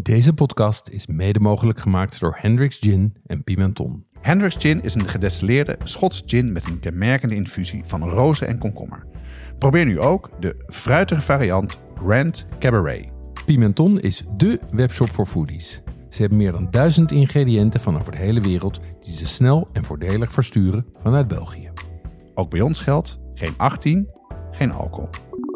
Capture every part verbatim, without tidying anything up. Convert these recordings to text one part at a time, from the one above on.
Deze podcast is mede mogelijk gemaakt door Hendrick's Gin en Pimenton. Hendrick's Gin is een gedestilleerde Schots gin met een kenmerkende infusie van rozen en komkommer. Probeer nu ook de fruitige variant Grand Cabaret. Pimenton is dé webshop voor foodies. Ze hebben meer dan duizend ingrediënten van over de hele wereld die ze snel en voordelig versturen vanuit België. Ook bij ons geldt geen achttien, geen alcohol.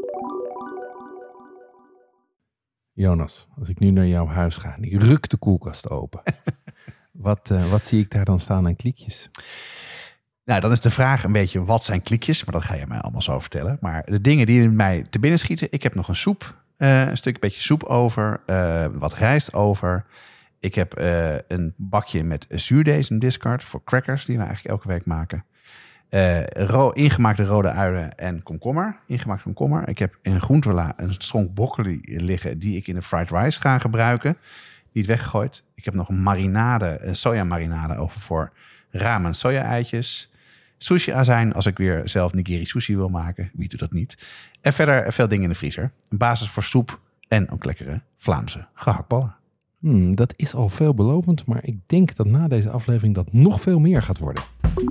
Jonas, als ik nu naar jouw huis ga en ik ruk de koelkast open. wat, uh, wat zie ik daar dan staan aan kliekjes? Nou, dan is de vraag een beetje, wat zijn kliekjes? Maar dat ga je mij allemaal zo vertellen. Maar de dingen die mij te binnen schieten. Ik heb nog een soep, uh, een stuk beetje soep over. Uh, wat rijst over. Ik heb uh, een bakje met zuurdees, een discard voor crackers die we eigenlijk elke week maken. Uh, ro- ingemaakte rode uien en komkommer. Ingemaakte komkommer. Ik heb in een groentela een stronk broccoli liggen die ik in de fried rice ga gebruiken. Niet weggegooid. Ik heb nog een marinade, een soja marinade over voor ramen soja-eitjes. Sushi azijn als ik weer zelf nigiri sushi wil maken. Wie doet dat niet? En verder veel dingen in de vriezer. Een basis voor soep en ook lekkere Vlaamse gehaktballen. Hmm, dat is al veelbelovend, maar ik denk dat na deze aflevering dat nog veel meer gaat worden.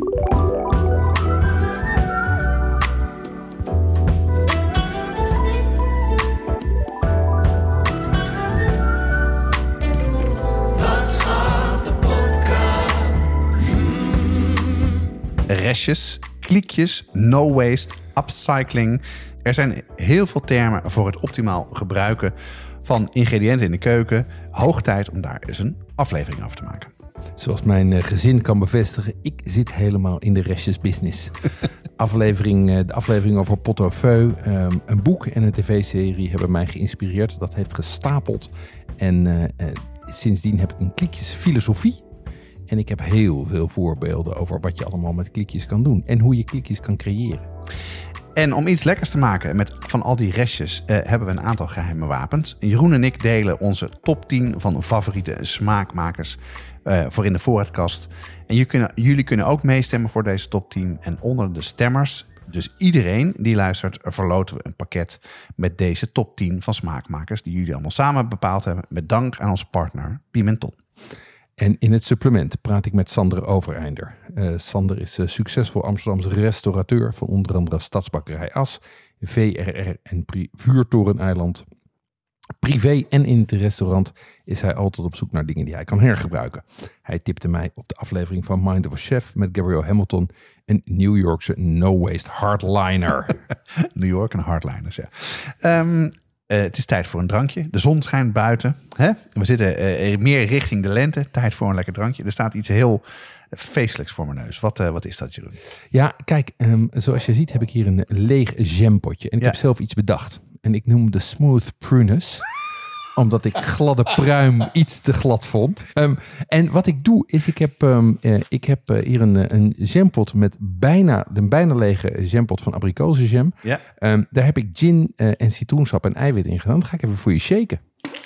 Restjes, kliekjes, no waste, upcycling. Er zijn heel veel termen voor het optimaal gebruiken van ingrediënten in de keuken. Hoog tijd om daar eens een aflevering over te maken. Zoals mijn gezin kan bevestigen, ik zit helemaal in de restjesbusiness. aflevering, de aflevering over pot au feu, een boek en een tv-serie hebben mij geïnspireerd. Dat heeft gestapeld. En uh, sindsdien heb ik een kliekjesfilosofie. En ik heb heel veel voorbeelden over wat je allemaal met kliekjes kan doen. En hoe je kliekjes kan creëren. En om iets lekkers te maken met van al die restjes uh, hebben we een aantal geheime wapens. Jeroen en ik delen onze top tien van favoriete smaakmakers uh, voor in de voorraadkast. En jullie kunnen, jullie kunnen ook meestemmen voor deze top tien. En onder de stemmers, dus iedereen die luistert, verloten we een pakket met deze top tien van smaakmakers die jullie allemaal samen bepaald hebben. Met dank aan onze partner Pimenton. En in het supplement praat ik met Sander Overeinder. Uh, Sander is uh, succesvol Amsterdamse restaurateur van onder andere Stadsbakkerij As, V R R en Pri- Vuurtoreneiland. Privé en in het restaurant is hij altijd op zoek naar dingen die hij kan hergebruiken. Hij tipte mij op de aflevering van Mind of a Chef met Gabriel Hamilton een New Yorkse no-waste hardliner. New York en hardliners, ja. Um, Uh, het is tijd voor een drankje. De zon schijnt buiten. Hè? We zitten uh, meer richting de lente. Tijd voor een lekker drankje. Er staat iets heel feestelijks voor mijn neus. Wat, uh, wat is dat, Jeroen? Ja, kijk, um, zoals je ziet heb ik hier een leeg jampotje. En ik ja. heb zelf iets bedacht. En ik noem de Smooth Prunus. Omdat ik gladde pruim iets te glad vond. Um, en wat ik doe is, ik heb, um, uh, ik heb uh, hier een, een jampot met bijna, een bijna lege jampot van abrikozenjam. Ja. Um, daar heb ik gin uh, en citroensap en eiwit in gedaan. Dat ga ik even voor je shaken.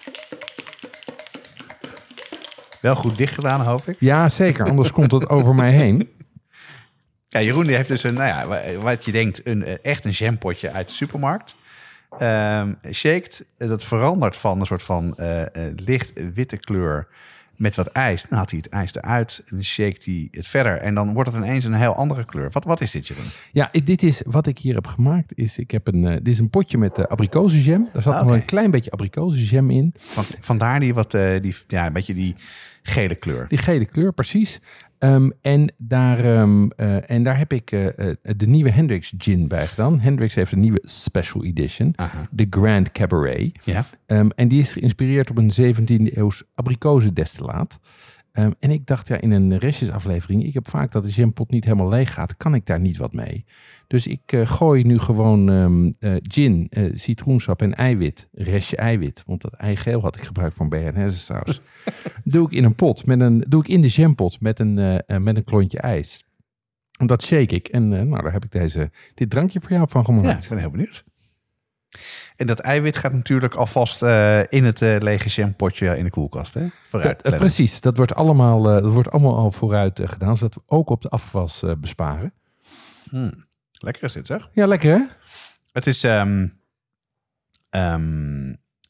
Wel goed dicht gedaan, hoop ik. Ja, zeker. Anders komt het over mij heen. Ja, Jeroen die heeft dus een, nou ja, wat je denkt, een, echt een jampotje uit de supermarkt. Um, shaked, dat verandert van een soort van uh, uh, licht witte kleur met wat ijs. Dan haalt hij het ijs eruit en dan shakt hij het verder. En dan wordt het ineens een heel andere kleur. Wat, wat is dit, Jeroen? Ja, dit is wat ik hier heb gemaakt. Is, ik heb een, uh, dit is een potje met uh, abrikozenjam. Daar zat ah, okay. nog een klein beetje abrikozenjam in. Van, vandaar die wat, uh, die, ja, een beetje die gele kleur. Die gele kleur, precies. Um, en, daar, um, uh, en daar heb ik uh, uh, de nieuwe Hendrick's Gin bij gedaan. Hendrick's heeft een nieuwe special edition. Aha. De Grand Cabaret. Ja. Um, en die is geïnspireerd op een zeventiende eeuws abrikozendestillaat. Um, en ik dacht, ja, in een restjesaflevering, ik heb vaak dat de jampot niet helemaal leeg gaat. Kan ik daar niet wat mee? Dus ik uh, gooi nu gewoon um, uh, gin, uh, citroensap en eiwit. Restje eiwit. Want dat eigeel had ik gebruikt voor een bearnaise-saus. doe ik in een pot, met een, doe ik in de jampot met een, uh, uh, met een klontje ijs. En dat shake ik. En uh, nou, daar heb ik deze, dit drankje voor jou van gemaakt. Ja, ik ben heel benieuwd. En dat eiwit gaat natuurlijk alvast uh, in het uh, lege jampotje in de koelkast, hè? Vooruit. Dat, uh, precies, dat wordt allemaal, uh, dat wordt allemaal al vooruit uh, gedaan, zodat we ook op de afwas uh, besparen. Mm, lekker is dit, zeg. Ja, lekker hè? Het is, um, um,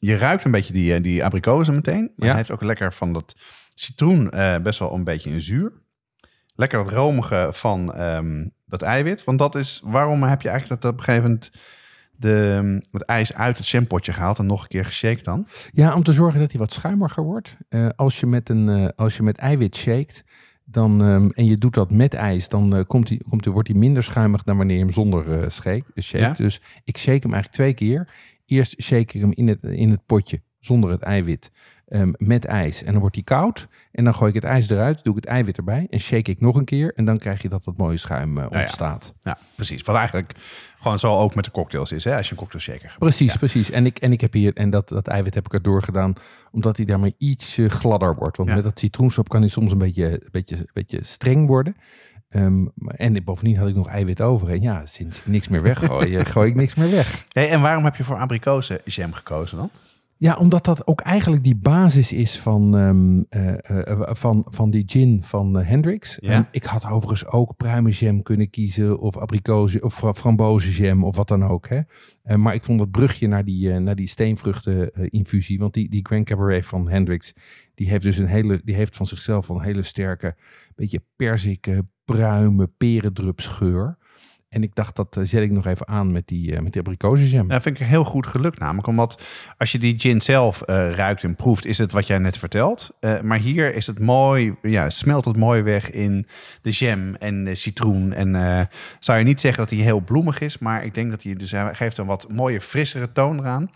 je ruikt een beetje die, die abrikozen meteen. Maar Ja. hij heeft ook lekker van dat citroen uh, best wel een beetje een zuur. Lekker dat romige van um, dat eiwit. Want dat is, waarom heb je eigenlijk dat op een gegeven moment de, het ijs uit het jampotje gehaald en nog een keer geshaked dan? Ja, om te zorgen dat hij wat schuimiger wordt. Uh, als, je met een, uh, als je met eiwit shakt dan, um, en je doet dat met ijs, dan uh, komt hij, komt hij, wordt hij minder schuimig dan wanneer je hem zonder uh, shake, shake. Ja? Dus ik shake hem eigenlijk twee keer. Eerst shake ik hem in het, in het potje zonder het eiwit. Um, met ijs. En dan wordt die koud. En dan gooi ik het ijs eruit, doe ik het eiwit erbij en shake ik nog een keer. En dan krijg je dat dat mooie schuim uh, ontstaat. Ja, ja, precies. Wat eigenlijk gewoon zo ook met de cocktails is, hè? Als je een cocktail shaker gebruikt. Precies, ja. precies. En ik, en ik heb hier, en dat, dat eiwit heb ik erdoor gedaan, omdat hij daarmee iets uh, gladder wordt. Want ja. met dat citroensap kan hij soms een beetje, een beetje, een beetje streng worden. Um, en bovendien had ik nog eiwit over. En ja, sinds ik niks meer weggooi, gooi ik niks meer weg. Hey, en waarom heb je voor abrikozenjam gekozen dan? Ja, omdat dat ook eigenlijk die basis is van, um, uh, uh, van, van die gin van uh, Hendrix. Ja? Um, ik had overigens ook pruimenjam kunnen kiezen of abrikozen of frambozenjam of wat dan ook. Hè. Uh, maar ik vond het brugje naar die, uh, naar die steenvruchten uh, infusie. Want die, die Grand Cabernet van Hendrix, die heeft dus een hele, die heeft van zichzelf een hele sterke, beetje perzike, pruime, perendrupsgeur. En ik dacht, dat uh, zet ik nog even aan met die, uh, met die abrikozenjam. Dat vind ik heel goed gelukt namelijk. Omdat als je die gin zelf uh, ruikt en proeft, is het wat jij net vertelt. Uh, maar hier is het mooi, ja, smelt het mooi weg in de jam en de citroen. En uh, zou je niet zeggen dat hij heel bloemig is. Maar ik denk dat hij dus hij geeft een wat mooie, frissere toon eraan.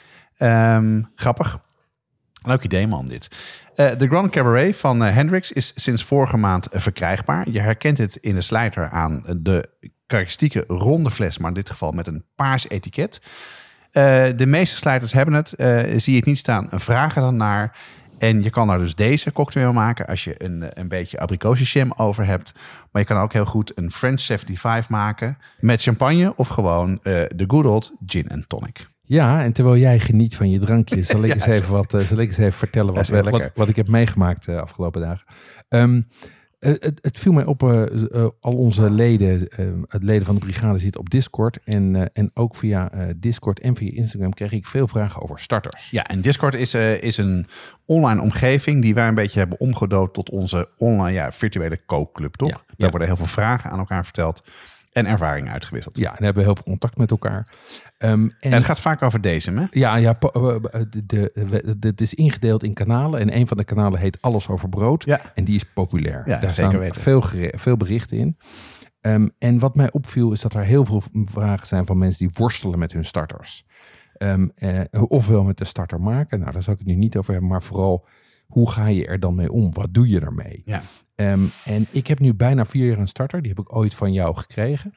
Um, grappig. Leuk idee, man, dit. Uh, de Grand Cabernet van uh, Hendrix is sinds vorige maand uh, verkrijgbaar. Je herkent het in de slijter aan de karakteristieke ronde fles, maar in dit geval met een paars etiket. Uh, de meeste slijters hebben het. Uh, zie je het niet staan, vraag er dan naar. En je kan daar dus deze cocktail maken als je een, een beetje abrikozenjam over hebt. Maar je kan ook heel goed een French zevenenzeventig maken met champagne of gewoon uh, de good old gin and tonic. Ja, en terwijl jij geniet van je drankje, zal ik, ja, eens, even wat, uh, zal ik eens even vertellen wat, we, wat, wat ik heb meegemaakt de uh, afgelopen dagen. Um, uh, het, het viel mij op, uh, uh, al onze leden, uh, het leden van de brigade zitten op Discord. En, uh, en ook via uh, Discord en via Instagram kreeg ik veel vragen over starters. Ja, en Discord is, uh, is een online omgeving die wij een beetje hebben omgedoopt tot onze online ja, virtuele kookclub, toch? Ja, Daar ja. worden heel veel vragen aan elkaar verteld. En ervaringen uitgewisseld. Ja, en hebben we heel veel contact met elkaar. Um, en ja, het gaat vaak over deze, hè? Ja, ja de, de, de, de, het is ingedeeld in kanalen. En een van de kanalen heet Alles over brood. Ja. En die is populair. Ja, daar zeker staan weten. Veel, veel berichten in. Um, en wat mij opviel is dat er heel veel vragen zijn van mensen die worstelen met hun starters. Um, eh, ofwel met de starter maken. Nou, daar zal ik het nu niet over hebben. Maar vooral, hoe ga je er dan mee om? Wat doe je ermee? Ja. Um, en ik heb nu bijna vier jaar een starter. Die heb ik ooit van jou gekregen.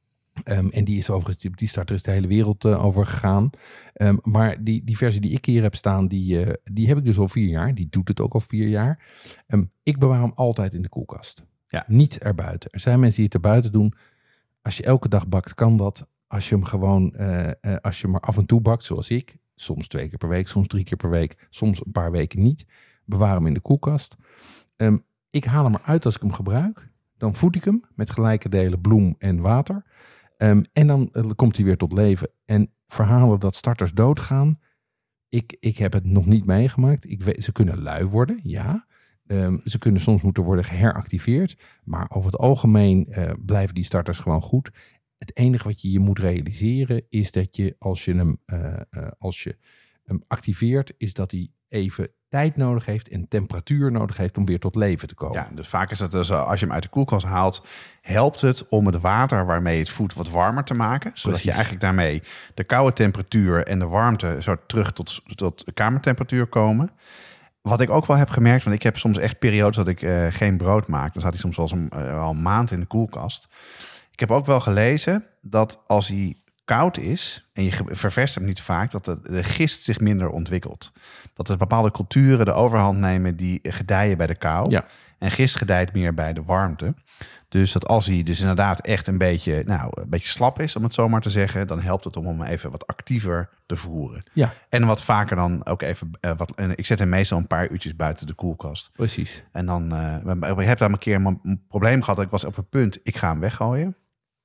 Um, en die is overigens, die, die starter is de hele wereld uh, over gegaan. Um, maar die, die versie die ik hier heb staan, die, uh, die heb ik dus al vier jaar. Die doet het ook al vier jaar. Um, ik bewaar hem altijd in de koelkast. Ja. Niet erbuiten. Er zijn mensen die het erbuiten doen. Als je elke dag bakt, kan dat. Als je hem gewoon, uh, uh, als je maar af en toe bakt, zoals ik. Soms twee keer per week, soms drie keer per week. Soms een paar weken niet. Bewaar hem in de koelkast. Um, ik haal hem eruit als ik hem gebruik. Dan voed ik hem met gelijke delen bloem en water. Um, en dan uh, komt hij weer tot leven. En verhalen dat starters doodgaan. Ik, ik heb het nog niet meegemaakt. Ik weet, ze kunnen lui worden, ja. Um, ze kunnen soms moeten worden geheractiveerd. Maar over het algemeen uh, blijven die starters gewoon goed. Het enige wat je je moet realiseren is dat je als je hem, uh, uh, als je hem activeert, is dat hij even tijd nodig heeft en temperatuur nodig heeft om weer tot leven te komen. Ja, dus vaak is het dus, als je hem uit de koelkast haalt, helpt het om het water waarmee je het voedt wat warmer te maken. Zodat Precies. je eigenlijk daarmee de koude temperatuur en de warmte zo terug tot, tot kamertemperatuur komen. Wat ik ook wel heb gemerkt, want ik heb soms echt periodes dat ik uh, geen brood maak. Dan staat hij soms wel eens een, uh, al een maand in de koelkast. Ik heb ook wel gelezen dat als hij koud is en je ververst hem niet vaak, dat de, de gist zich minder ontwikkelt. Dat er bepaalde culturen de overhand nemen die gedijen bij de kou. Ja. En gist gedijt meer bij de warmte. Dus dat als hij dus inderdaad echt een beetje, nou, een beetje slap is, om het zo maar te zeggen, dan helpt het om hem even wat actiever te voeren. Ja. En wat vaker dan ook even, uh, wat, en ik zet hem meestal een paar uurtjes buiten de koelkast. Precies. En dan, uh, ik heb daar een keer een probleem gehad. Ik was op het punt, ik ga hem weggooien.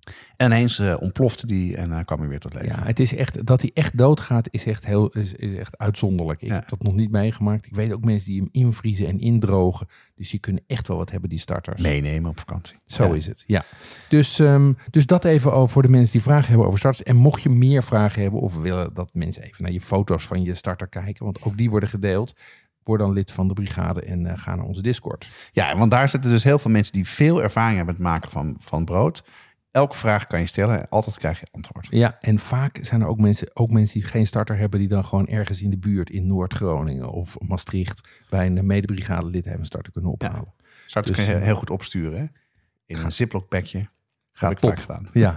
En ineens uh, ontplofte die en uh, kwam hij weer tot leven. Ja, het is echt, dat hij echt doodgaat is echt, heel, is, is echt uitzonderlijk. Ik ja. heb dat nog niet meegemaakt. Ik weet ook mensen die hem invriezen en indrogen. Dus die kunnen echt wel wat hebben, die starters. Meenemen op vakantie. Zo ja. is het, ja. Dus, um, dus dat even over voor de mensen die vragen hebben over starters. En mocht je meer vragen hebben of willen dat mensen even naar je foto's van je starter kijken. Want ook die worden gedeeld. Word dan lid van de brigade en uh, ga naar onze Discord. Ja, want daar zitten dus heel veel mensen die veel ervaring hebben met het maken van, van brood. Elke vraag kan je stellen, altijd krijg je antwoord. Ja, en vaak zijn er ook mensen, ook mensen die geen starter hebben, die dan gewoon ergens in de buurt in Noord-Groningen of Maastricht bij een medebrigadelid hebben een starter kunnen ophalen. Ja, starters dus, kun je heel goed opsturen, hè? In ga, een ziploc-pakje. Gaat top. Gedaan. Ja.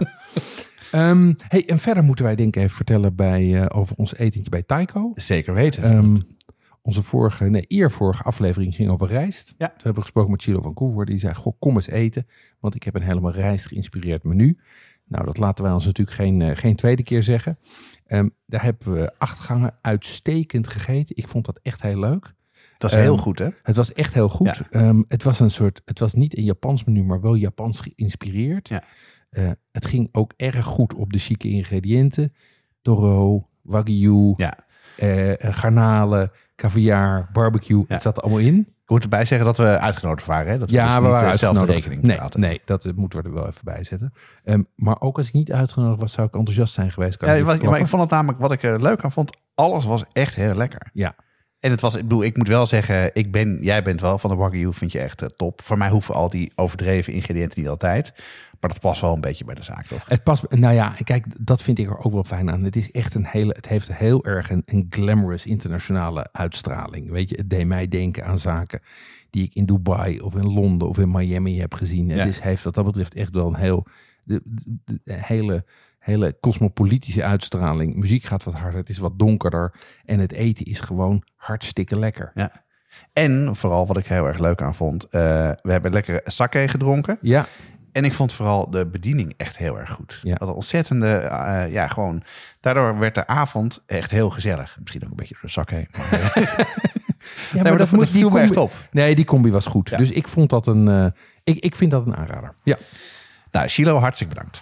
um, hey, en verder moeten wij denk ik even vertellen bij, uh, over ons etentje bij Taiko. Zeker weten. Um, Onze vorige, nee, eervorige aflevering ging over rijst. Ja. Toen hebben we gesproken met Chilo van Koevoort. Die zei, goh, kom eens eten. Want ik heb een helemaal rijst geïnspireerd menu. Nou, dat laten wij ons natuurlijk geen, uh, geen tweede keer zeggen. Um, daar hebben we acht gangen uitstekend gegeten. Ik vond dat echt heel leuk. Het was um, heel goed, hè? Het was echt heel goed. Ja. Um, het was een soort, het was niet een Japans menu, maar wel Japans geïnspireerd. Ja. Uh, het ging ook erg goed op de chique ingrediënten. Toro, wagyu, ja. uh, garnalen, caviar, barbecue. Ja. Het zat er allemaal in. Ik moet erbij zeggen dat we uitgenodigd waren. Hè? Dat we ja, dus we niet waren zelf de rekening nee, nee, dat moeten we er wel even bij zetten. Um, maar ook als ik niet uitgenodigd was, zou ik enthousiast zijn geweest. Kan ja, ik was, maar ik vond het namelijk, wat ik er leuk aan vond, alles was echt heel lekker. Ja. En het was, ik bedoel, ik moet wel zeggen, ik ben, jij bent wel van de wagyu, vind je echt uh, top. Voor mij hoeven al die overdreven ingrediënten niet altijd. Maar dat past wel een beetje bij de zaak, toch? Het past, nou ja, kijk, dat vind ik er ook wel fijn aan. Het is echt een hele, het heeft heel erg een, een glamorous internationale uitstraling. Weet je, het deed mij denken aan zaken die ik in Dubai of in Londen of in Miami heb gezien. Ja. Het is, heeft wat dat betreft echt wel een heel, de, de, de hele, hele cosmopolitische uitstraling. Muziek gaat wat harder, het is wat donkerder en het eten is gewoon hartstikke lekker. Ja. En vooral wat ik heel erg leuk aan vond, uh, we hebben lekker sake gedronken. Ja. En ik vond vooral de bediening echt heel erg goed. Ja. Dat ontzettende, uh, ja, gewoon. Daardoor werd de avond echt heel gezellig. Misschien ook een beetje door sake. Maar, ja, maar, nee, maar dat, dat moet die combi, echt op. Nee, die combi was goed. Ja. Dus ik vond dat een, uh, ik, ik vind dat een aanrader. Ja. Nou, Chilo, hartstikke bedankt.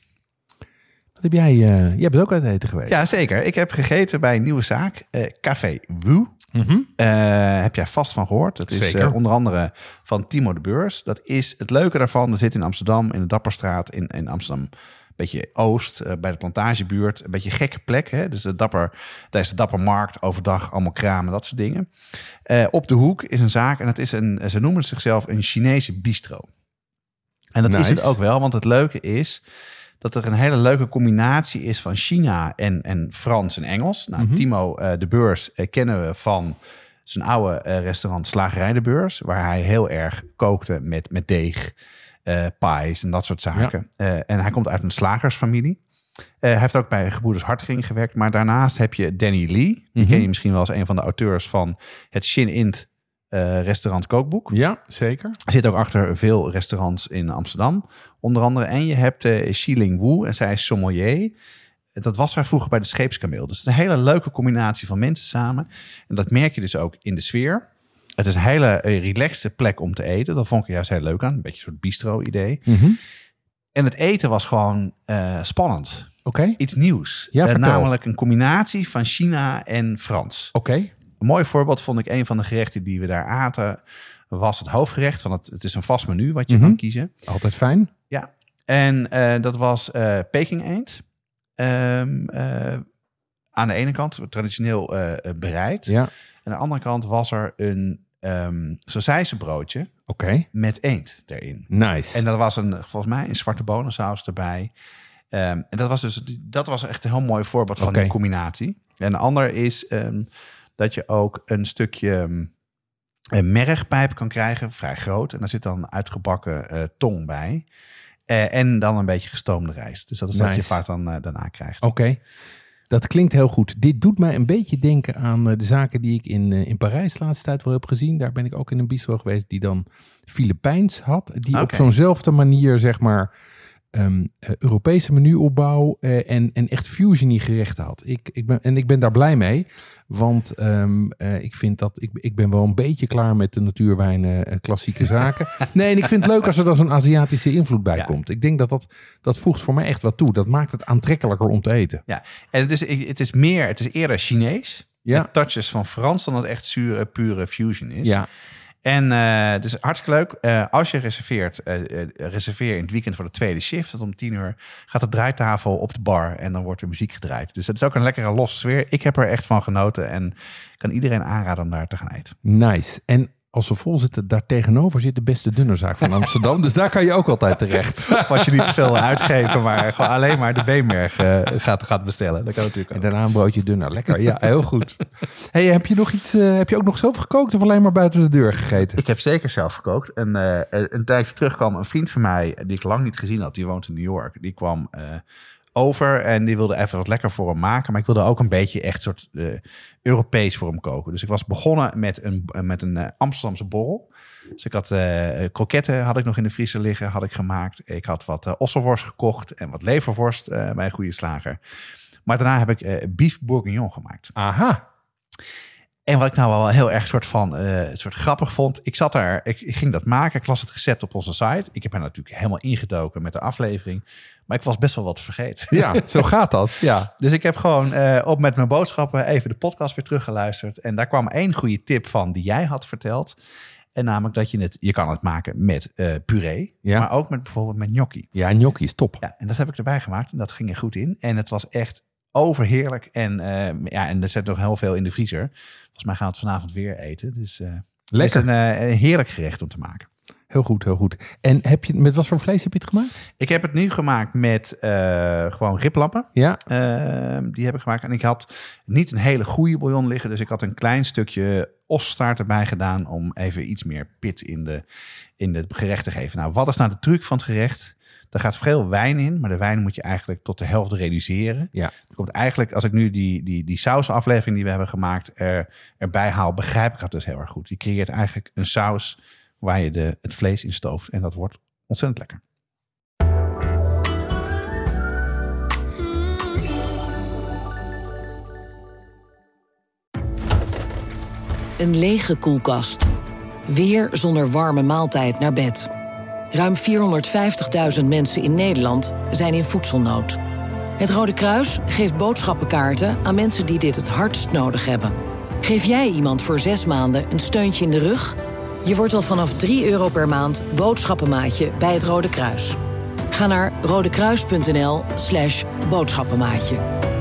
Wat heb jij? Uh, jij bent ook uit eten geweest. Ja, zeker. Ik heb gegeten bij een nieuwe zaak, uh, Café Wu. Mm-hmm. Uh, heb jij vast van gehoord. Dat is uh, onder andere van Timo de Beurs. Dat is het leuke daarvan. Dat zit in Amsterdam, in de Dapperstraat, in, in Amsterdam. Een beetje Oost, uh, bij de Plantagebuurt. Een beetje een gekke plek. Hè? Dus de Dapper, daar is de Dappermarkt, overdag allemaal kramen, dat soort dingen. Uh, op de hoek is een zaak en dat is een, ze noemen zichzelf een Chinese bistro. En dat nice. Is het ook wel, want het leuke is dat er een hele leuke combinatie is van China en, en Frans en Engels. Nou, mm-hmm. Timo uh, de Beurs uh, kennen we van zijn oude uh, restaurant Slagerij de Beurs, waar hij heel erg kookte met, met deeg, uh, pies en dat soort zaken. Ja. Uh, en hij komt uit een slagersfamilie. Uh, hij heeft ook bij Gebroeders Hartgring gewerkt. Maar daarnaast heb je Danny Lee. Die mm-hmm. ken je misschien wel als een van de auteurs van het Shin Int uh, restaurant kookboek. Ja, zeker. Hij zit ook achter veel restaurants in Amsterdam. Onder andere. En je hebt uh, Xiling Wu. En zij is sommelier. Dat was haar vroeger bij de Scheepskameel. Dus het is een hele leuke combinatie van mensen samen. En dat merk je dus ook in de sfeer. Het is een hele relaxte plek om te eten. Dat vond ik juist heel leuk aan. Een beetje een soort bistro-idee. Mm-hmm. En het eten was gewoon uh, spannend. Oké. Okay. Iets nieuws. Ja, uh, namelijk een combinatie van China en Frans. Oké. Okay. Een mooi voorbeeld vond ik, een van de gerechten die we daar aten, was het hoofdgerecht. Van het, het is een vast menu wat je mm-hmm. kan kiezen. Altijd fijn. Ja. En uh, dat was uh, Peking eend. Um, uh, aan de ene kant traditioneel uh, bereid. Ja. En aan de andere kant was er een um, sausijzenbroodje. Okay. Met eend erin. Nice. En dat was een, volgens mij een zwarte bonensaus erbij. Um, en dat was dus dat was echt een heel mooi voorbeeld van okay. die combinatie. En een ander is um, dat je ook een stukje um, een mergpijp kan krijgen, vrij groot. En daar zit dan uitgebakken uh, tong bij. Uh, en dan een beetje gestoomde rijst. Dus dat is nice. Dat je vaak dan uh, daarna krijgt. Oké. Okay. Dat klinkt heel goed. Dit doet mij een beetje denken aan uh, de zaken die ik in, uh, in Parijs de laatste tijd wel heb gezien. Daar ben ik ook in een bistro geweest die dan Filipijns had. Die okay. op zo'nzelfde manier, zeg maar, um, uh, Europese menuopbouw uh, en, en echt fusiony gerechten had. Ik, ik ben, en ik ben daar blij mee. Want um, uh, ik vind dat ik, ik ben wel een beetje klaar met de natuurwijnen uh, klassieke zaken. Nee, en ik vind het leuk als er dan zo'n Aziatische invloed bij ja. komt. Ik denk dat, dat dat voegt voor mij echt wat toe. Dat maakt het aantrekkelijker om te eten. Ja, en het is, het is meer, het is eerder Chinees. Ja. Met touches van Frans dan het echt zure, pure fusion is. Ja. En uh, het is hartstikke leuk. Uh, als je reserveert, uh, uh, reserveer in het weekend voor de tweede shift. Dat om tien uur gaat de draaitafel op de bar en dan wordt er muziek gedraaid. Dus dat is ook een lekkere losse sfeer. Ik heb er echt van genoten en kan iedereen aanraden om daar te gaan eten. Nice. En als we vol zitten, daar tegenover zit de beste dunnerzaak van Amsterdam. Dus daar kan je ook altijd terecht. Of als je niet te veel uitgeven, maar gewoon alleen maar de Beemberg uh, gaat, gaat bestellen. Dat kan natuurlijk ook. En daarna een broodje dunner. Lekker, ja, heel goed. Hey, heb je nog iets? Uh, heb je ook nog zelf gekookt of alleen maar buiten de deur gegeten? Ik heb zeker zelf gekookt. En uh, een tijdje terug kwam een vriend van mij, die ik lang niet gezien had, die woont in New York. Die kwam uh, over en die wilde even wat lekker voor hem maken. Maar ik wilde ook een beetje echt soort uh, Europees voor hem koken. Dus ik was begonnen met een, met een uh, Amsterdamse borrel. Dus ik had uh, kroketten had ik nog in de vriezer liggen, had ik gemaakt. Ik had wat uh, osselworst gekocht en wat leverworst uh, bij een goede slager. Maar daarna heb ik uh, beef bourguignon gemaakt. Aha. En wat ik nou wel heel erg soort van uh, soort grappig vond. Ik zat daar, ik, ik ging dat maken. Ik las het recept op onze site. Ik heb er natuurlijk helemaal ingedoken met de aflevering. Maar ik was best wel wat vergeten. Ja, zo gaat dat. Ja. Dus ik heb gewoon uh, op met mijn boodschappen even de podcast weer teruggeluisterd. En daar kwam één goede tip van die jij had verteld. En namelijk dat je het, je kan het maken met uh, puree. Ja. Maar ook met bijvoorbeeld met gnocchi. Ja, gnocchi is top. Ja, en dat heb ik erbij gemaakt. En dat ging er goed in. En het was echt overheerlijk. En, uh, ja, en er zit nog heel veel in de vriezer. Volgens mij gaan we het vanavond weer eten. Dus uh, lekker. Het is een, uh, een heerlijk gerecht om te maken. Heel goed, heel goed. En heb je, met wat voor vlees heb je het gemaakt? Ik heb het nu gemaakt met uh, gewoon riblappen. Ja. Uh, die heb ik gemaakt. En ik had niet een hele goede bouillon liggen. Dus ik had een klein stukje osstaart erbij gedaan om even iets meer pit in de, in het gerecht te geven. Nou, wat is nou de truc van het gerecht? Er gaat veel wijn in, maar de wijn moet je eigenlijk tot de helft reduceren. Ja. Er komt eigenlijk, als ik nu die, die, die sausaflevering die we hebben gemaakt er, erbij haal, begrijp ik dat dus heel erg goed. Je creëert eigenlijk een saus waar je de, het vlees in stooft. En dat wordt ontzettend lekker. Een lege koelkast. Weer zonder warme maaltijd naar bed. Ruim vierhonderdvijftigduizend mensen in Nederland zijn in voedselnood. Het Rode Kruis geeft boodschappenkaarten aan mensen die dit het hardst nodig hebben. Geef jij iemand voor zes maanden een steuntje in de rug? Je wordt al vanaf drie euro per maand boodschappenmaatje bij het Rode Kruis. Ga naar rodekruis.nl slash boodschappenmaatje.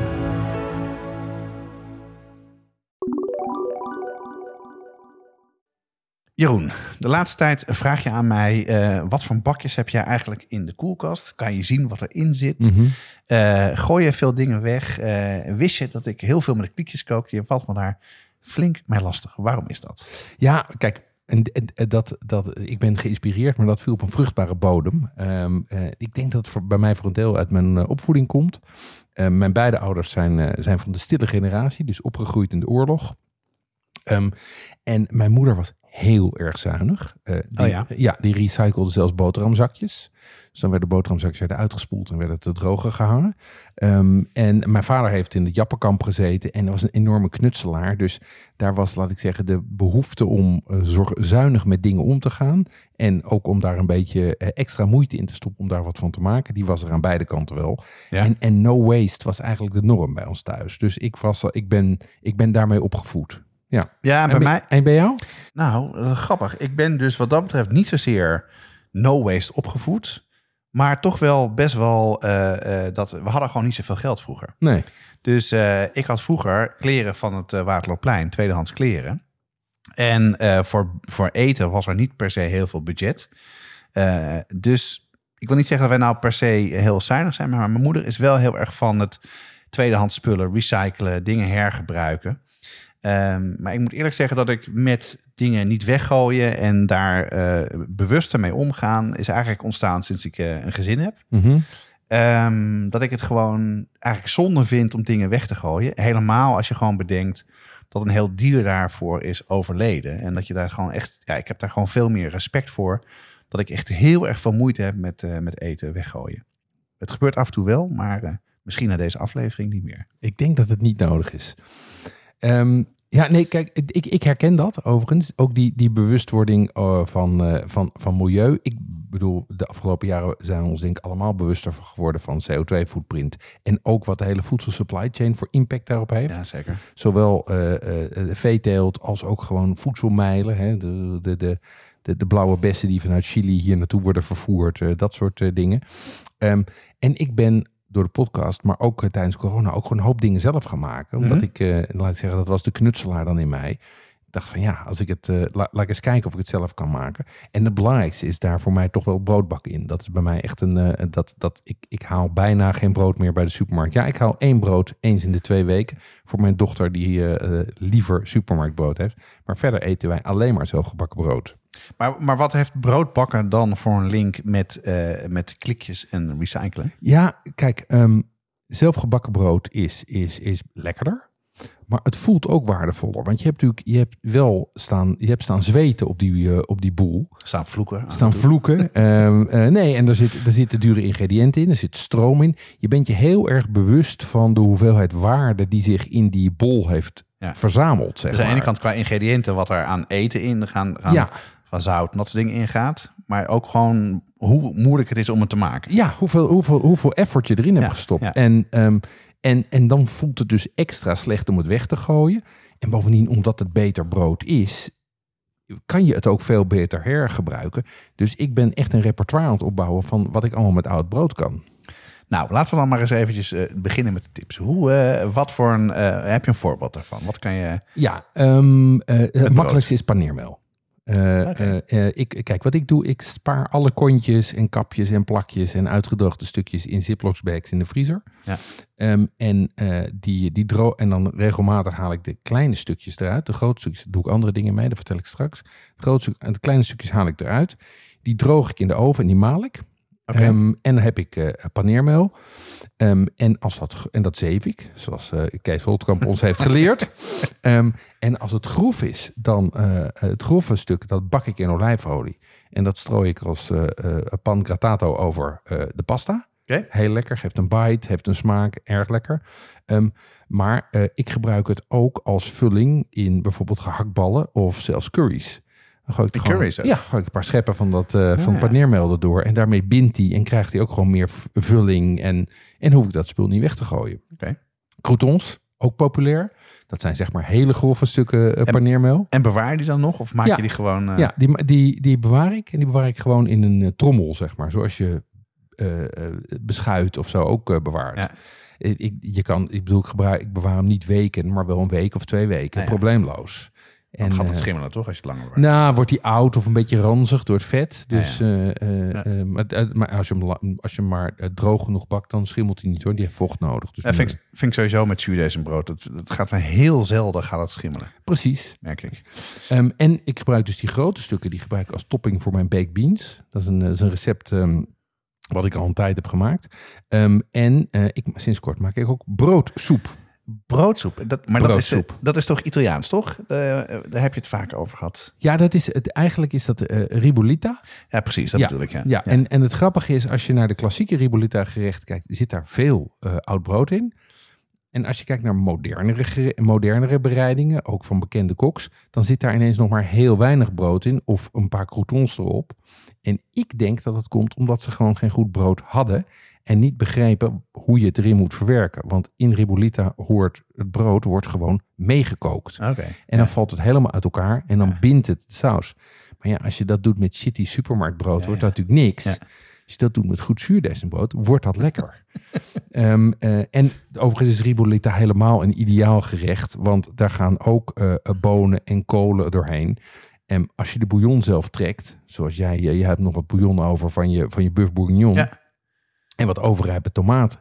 Jeroen, de laatste tijd vraag je aan mij, uh, wat voor bakjes heb jij eigenlijk in de koelkast? Kan je zien wat erin zit? Mm-hmm. Uh, gooi je veel dingen weg? Uh, wist je dat ik heel veel met de kliekjes kook? Je valt me daar flink mee lastig. Waarom is dat? Ja, kijk, en, en, dat, dat, ik ben geïnspireerd, maar dat viel op een vruchtbare bodem. Um, uh, ik denk dat het voor, bij mij voor een deel uit mijn uh, opvoeding komt. Uh, mijn beide ouders zijn, uh, zijn van de stille generatie, dus opgegroeid in de oorlog. Um, en mijn moeder was heel erg zuinig. Uh, die, oh ja? Ja, die recyclede zelfs boterhamzakjes. Dus dan werden boterhamzakjes werden uitgespoeld en werden te drogen gehangen. Um, en mijn vader heeft in het Jappenkamp gezeten en was een enorme knutselaar. Dus daar was, laat ik zeggen, de behoefte om uh, zorg, zuinig met dingen om te gaan. En ook om daar een beetje uh, extra moeite in te stoppen om daar wat van te maken. Die was er aan beide kanten wel. Ja. En, en no waste was eigenlijk de norm bij ons thuis. Dus ik, was, ik, ben, ik ben daarmee opgevoed. Ja, ja, bij en, mij. En bij jou? Nou, uh, grappig. Ik ben dus wat dat betreft niet zozeer no waste opgevoed. Maar toch wel best wel uh, uh, dat we hadden gewoon niet zoveel geld vroeger. Nee. Dus uh, ik had vroeger kleren van het uh, Waterloopplein, tweedehands kleren. En uh, voor, voor eten was er niet per se heel veel budget. Uh, dus ik wil niet zeggen dat wij nou per se heel zuinig zijn, maar mijn moeder is wel heel erg van het tweedehands spullen, recyclen, dingen hergebruiken. Um, maar ik moet eerlijk zeggen dat ik met dingen niet weggooien en daar uh, bewuster mee omgaan, is eigenlijk ontstaan sinds ik uh, een gezin heb. Mm-hmm. Um, dat ik het gewoon eigenlijk zonde vind om dingen weg te gooien. Helemaal als je gewoon bedenkt dat een heel dier daarvoor is overleden. En dat je daar gewoon echt, ja, ik heb daar gewoon veel meer respect voor. Dat ik echt heel erg veel moeite heb met, uh, met eten weggooien. Het gebeurt af en toe wel, maar uh, misschien na deze aflevering niet meer. Ik denk dat het niet nodig is. Um, ja, nee, kijk, ik, ik herken dat overigens. Ook die, die bewustwording uh, van, uh, van, van milieu. Ik bedoel, de afgelopen jaren zijn we ons denk ik allemaal bewuster geworden van C O twee footprint. En ook wat de hele voedselsupply chain voor impact daarop heeft. Ja, zeker. Zowel uh, uh, veeteelt als ook gewoon voedselmijlen. Hè? De, de, de, de, de blauwe bessen die vanuit Chili hier naartoe worden vervoerd. Uh, dat soort uh, dingen. Um, en ik ben door de podcast, maar ook uh, tijdens corona ook gewoon een hoop dingen zelf gaan maken. Omdat Mm-hmm. ik, uh, laat ik zeggen, dat was de knutselaar dan in mij. Ik dacht van ja, als ik het, uh, la, laat ik eens kijken of ik het zelf kan maken. En het belangrijkste is daar voor mij toch wel broodbak in. Dat is bij mij echt een, uh, dat, dat ik, ik haal bijna geen brood meer bij de supermarkt. Ja, ik haal één brood eens in de twee weken voor mijn dochter die uh, uh, liever supermarktbrood heeft. Maar verder eten wij alleen maar zelfgebakken brood. Maar, maar wat heeft broodbakken dan voor een link met, uh, met klikjes en recyclen? Ja, kijk, um, zelfgebakken brood is, is, is lekkerder. Maar het voelt ook waardevoller. Want je hebt natuurlijk je hebt wel staan, je hebt staan zweten op die, uh, op die boel. Staan vloeken. Staan vloeken. um, uh, nee, en er, zit, er zitten dure ingrediënten in. Er zit stroom in. Je bent je heel erg bewust van de hoeveelheid waarde die zich in die bol heeft ja. verzameld. Zeg dus aan de maar. ene kant qua ingrediënten wat er aan eten in gaan, gaan ja. van zout en dat soort dingen ingaat. Maar ook gewoon hoe moeilijk het is om het te maken. Ja, hoeveel, hoeveel, hoeveel effort je erin ja. hebt gestopt. Ja. En... Um, En, en dan voelt het dus extra slecht om het weg te gooien. En bovendien, omdat het beter brood is, kan je het ook veel beter hergebruiken. Dus ik ben echt een repertoire aan het opbouwen van wat ik allemaal met oud brood kan. Nou, laten we dan maar eens eventjes uh, beginnen met de tips. Hoe, uh, wat voor een, uh, heb je een voorbeeld daarvan? Wat kan je... Ja, um, uh, het makkelijkste is paneermeel. Uh, okay. uh, uh, ik, kijk, wat ik doe, ik spaar alle kontjes en kapjes en plakjes en uitgedroogde stukjes in Ziploc bags in de vriezer. Ja. Um, en, uh, die, die dro- en dan regelmatig haal ik de kleine stukjes eruit. De grote stukjes doe ik andere dingen mee, dat vertel ik straks. De, grote stuk- de kleine stukjes haal ik eruit. Die droog ik in de oven en die maal ik. Okay. Um, en dan heb ik uh, paneermeel. Um, en, als dat, en dat zeef ik, zoals uh, Kees Holtkamp ons heeft geleerd. Um, en als het grof is, dan uh, het grove stuk, dat bak ik in olijfolie. En dat strooi ik als uh, uh, pan grattato over uh, de pasta. Okay. Heel lekker, geeft een bite, heeft een smaak, erg lekker. Um, maar uh, ik gebruik het ook als vulling in bijvoorbeeld gehaktballen of zelfs curry's. Dan gooi ik gewoon, curry's ook? Ja, gooi ik een paar scheppen van dat uh, van ja. paneermeel erdoor. En daarmee bindt hij en krijgt hij ook gewoon meer vulling. En, en hoef ik dat spul niet weg te gooien. Okay. Croutons, ook populair. Dat zijn zeg maar hele grove stukken uh, en, paneermeel. En bewaar je die dan nog? Of maak ja. je die gewoon... Uh... Ja, die, die, die bewaar ik. En die bewaar ik gewoon in een uh, trommel, zeg maar. Zoals je uh, uh, beschuit of zo ook uh, bewaart. Ja. Ik, je kan, ik bedoel, ik, gebruik, ik bewaar hem niet weken, maar wel een week of twee weken. Ja, ja. Probleemloos. En dan gaat het schimmelen toch, als je het langer bewaart? Nou, wordt hij oud of een beetje ranzig door het vet. Dus, ja, ja. Uh, uh, ja. uh, maar, uh, maar als je hem, als je hem maar uh, droog genoeg bakt, dan schimmelt hij niet hoor. Die heeft vocht nodig. Dus ja, vind, ik, vind ik sowieso met zuurdesembrood. Het, het gaat maar heel zelden gaat het schimmelen. Precies. Merk ik. Um, en ik gebruik dus die grote stukken, die gebruik ik als topping voor mijn baked beans. Dat is een, dat is een recept um, wat ik al een tijd heb gemaakt. Um, en uh, ik, sinds kort maak ik ook broodsoep. Broodsoep, dat, maar Broodsoep. Dat, is, dat is toch Italiaans, toch? Uh, daar heb je het vaak over gehad. Ja, dat is het, eigenlijk is dat uh, ribollita. Ja, precies, dat ja, bedoel ik. Ja. Ja, ja. En, en het grappige is, als je naar de klassieke ribollita gerecht kijkt, zit daar veel uh, oud brood in. En als je kijkt naar modernere, modernere bereidingen, ook van bekende koks, dan zit daar ineens nog maar heel weinig brood in of een paar croutons erop. En ik denk dat het komt omdat ze gewoon geen goed brood hadden en niet begrepen hoe je het erin moet verwerken. Want in ribollita hoort het brood wordt gewoon meegekookt. Okay, en ja. dan valt het helemaal uit elkaar en dan ja. bindt het de saus. Maar ja, als je dat doet met shitty supermarktbrood, ja, wordt dat ja. natuurlijk niks. Ja. Als je dat doet met goed zuurdesembrood, wordt dat lekker. um, uh, en overigens is ribollita helemaal een ideaal gerecht, want daar gaan ook uh, bonen en kolen doorheen. En als je de bouillon zelf trekt, zoals jij, je, je hebt nog wat bouillon over van je, van je bœuf bourguignon. Ja. En wat overrijpe tomaten.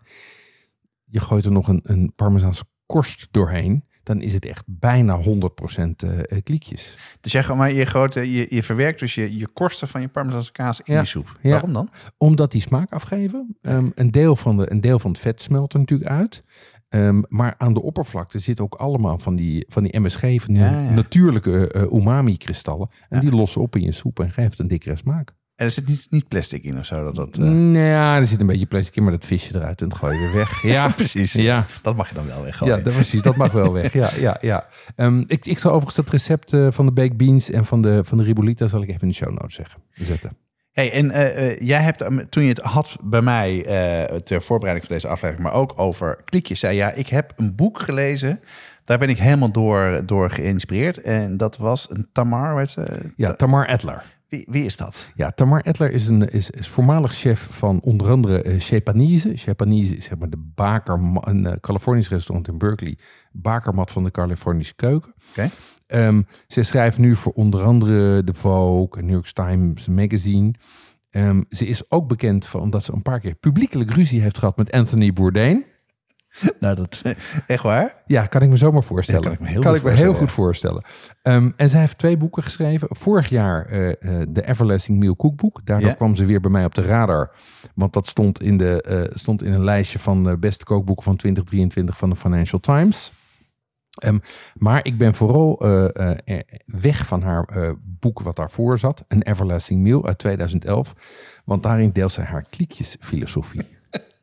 Je gooit er nog een, een Parmezaanse korst doorheen. Dan is het echt bijna honderd procent uh, kliekjes. Dus jij, maar je, gooit, je, je verwerkt dus je, je korsten van je Parmezaanse kaas in ja. die soep. Ja. Waarom dan? Omdat die smaak afgeven. Um, een, deel van de, een deel van het vet smelt er natuurlijk uit. Um, maar aan de oppervlakte zit ook allemaal van die, van die M S G, van die ja, ja. natuurlijke uh, umami-kristallen. En ja. die lossen op in je soep en geeft een dikkere smaak. En er zit niet, niet plastic in of zo? Dat, dat, uh... Nou ja, er zit een beetje plastic in, maar dat vis je eruit en dat gooi je weer weg. Ja, precies. Ja. Dat mag je dan wel weggooien. Ja, dat, precies. Dat mag wel weg. Ja, ja, ja. Um, ik, ik zal overigens het recept uh, van de baked beans en van de, van de ribolita zal ik even in de show notes zeggen, zetten. Hey, en uh, uh, jij hebt, um, toen je het had bij mij uh, ter voorbereiding van deze aflevering, maar ook over klikjes, zei ja, ik heb een boek gelezen. Daar ben ik helemaal door, door geïnspireerd. En dat was een Tamar. Weet ze? Ja, Tamar Adler. Wie, wie is dat? Ja, Tamar Adler is, een, is, is voormalig chef van onder andere uh, Chez Panisse. Chez Panisse is zeg maar de baker, een uh, Californisch restaurant in Berkeley. Bakermat van de Californische keuken. Okay. Um, ze schrijft nu voor onder andere de Vogue, New York Times Magazine. Um, ze is ook bekend van omdat ze een paar keer publiekelijk ruzie heeft gehad met Anthony Bourdain. Nou, dat echt waar? Ja, kan ik me zomaar voorstellen. Ja, kan ik me heel, kan goed, ik me heel goed voorstellen. Um, en zij heeft twee boeken geschreven. Vorig jaar uh, uh, de Everlasting Meal Cookbook. Daardoor ja. kwam ze weer bij mij op de radar. Want dat stond in, de, uh, stond in een lijstje van de beste kookboeken van twintig drieëntwintig van de Financial Times. Um, maar ik ben vooral uh, uh, weg van haar uh, boek wat daarvoor zat. Een Everlasting Meal uit tweeduizend elf. Want daarin deelt zij haar kliekjesfilosofie.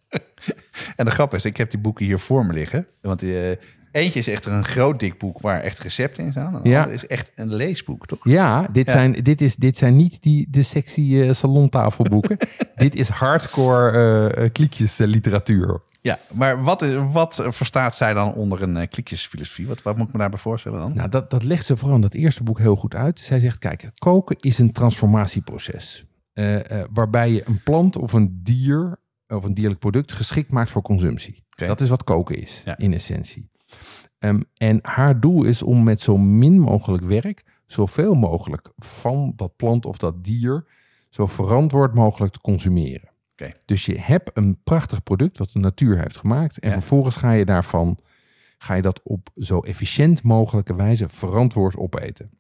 En de grap is, ik heb die boeken hier voor me liggen. Want uh, eentje is echt een groot dik boek waar echt recepten in staan. En de ja. andere is echt een leesboek, toch? Ja, dit, ja. Zijn, dit, is, dit zijn niet die, de sexy uh, salontafelboeken. Dit is hardcore uh, kliekjesliteratuur. Ja, maar wat, wat verstaat zij dan onder een uh, kliekjesfilosofie? Wat, wat moet ik me daarbij voorstellen dan? Nou, dat, dat legt ze vooral in dat eerste boek heel goed uit. Zij zegt, kijk, koken is een transformatieproces. Uh, uh, waarbij je een plant of een dier of een dierlijk product geschikt maakt voor consumptie. Okay. Dat is wat koken is, ja. in essentie. Um, en haar doel is om met zo min mogelijk werk zoveel mogelijk van dat plant of dat dier zo verantwoord mogelijk te consumeren. Okay. Dus je hebt een prachtig product wat de natuur heeft gemaakt en ja. vervolgens ga je daarvan ga je dat op zo efficiënt mogelijke wijze verantwoord opeten.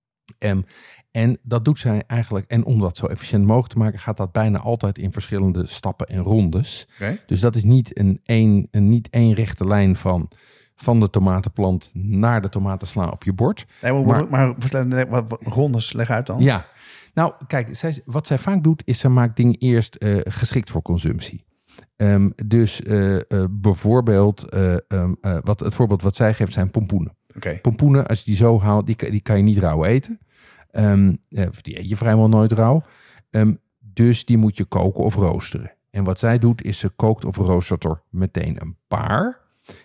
Um, en dat doet zij eigenlijk, en om dat zo efficiënt mogelijk te maken, gaat dat bijna altijd in verschillende stappen en rondes. Okay. Dus dat is niet een, een, een niet één rechte lijn van, van de tomatenplant naar de tomatensla op je bord. Nee, maar, maar, maar wat, wat rondes leg uit dan? Ja, nou kijk, zij, wat zij vaak doet is ze maakt dingen eerst uh, geschikt voor consumptie. Um, dus uh, uh, bijvoorbeeld, uh, um, uh, wat, het voorbeeld wat zij geeft zijn pompoenen. Okay. Pompoenen, als je die zo haalt, die, die kan je niet rauw eten. Um, die eet je vrijwel nooit rauw. Um, dus die moet je koken of roosteren. En wat zij doet is ze kookt of roostert er meteen een paar.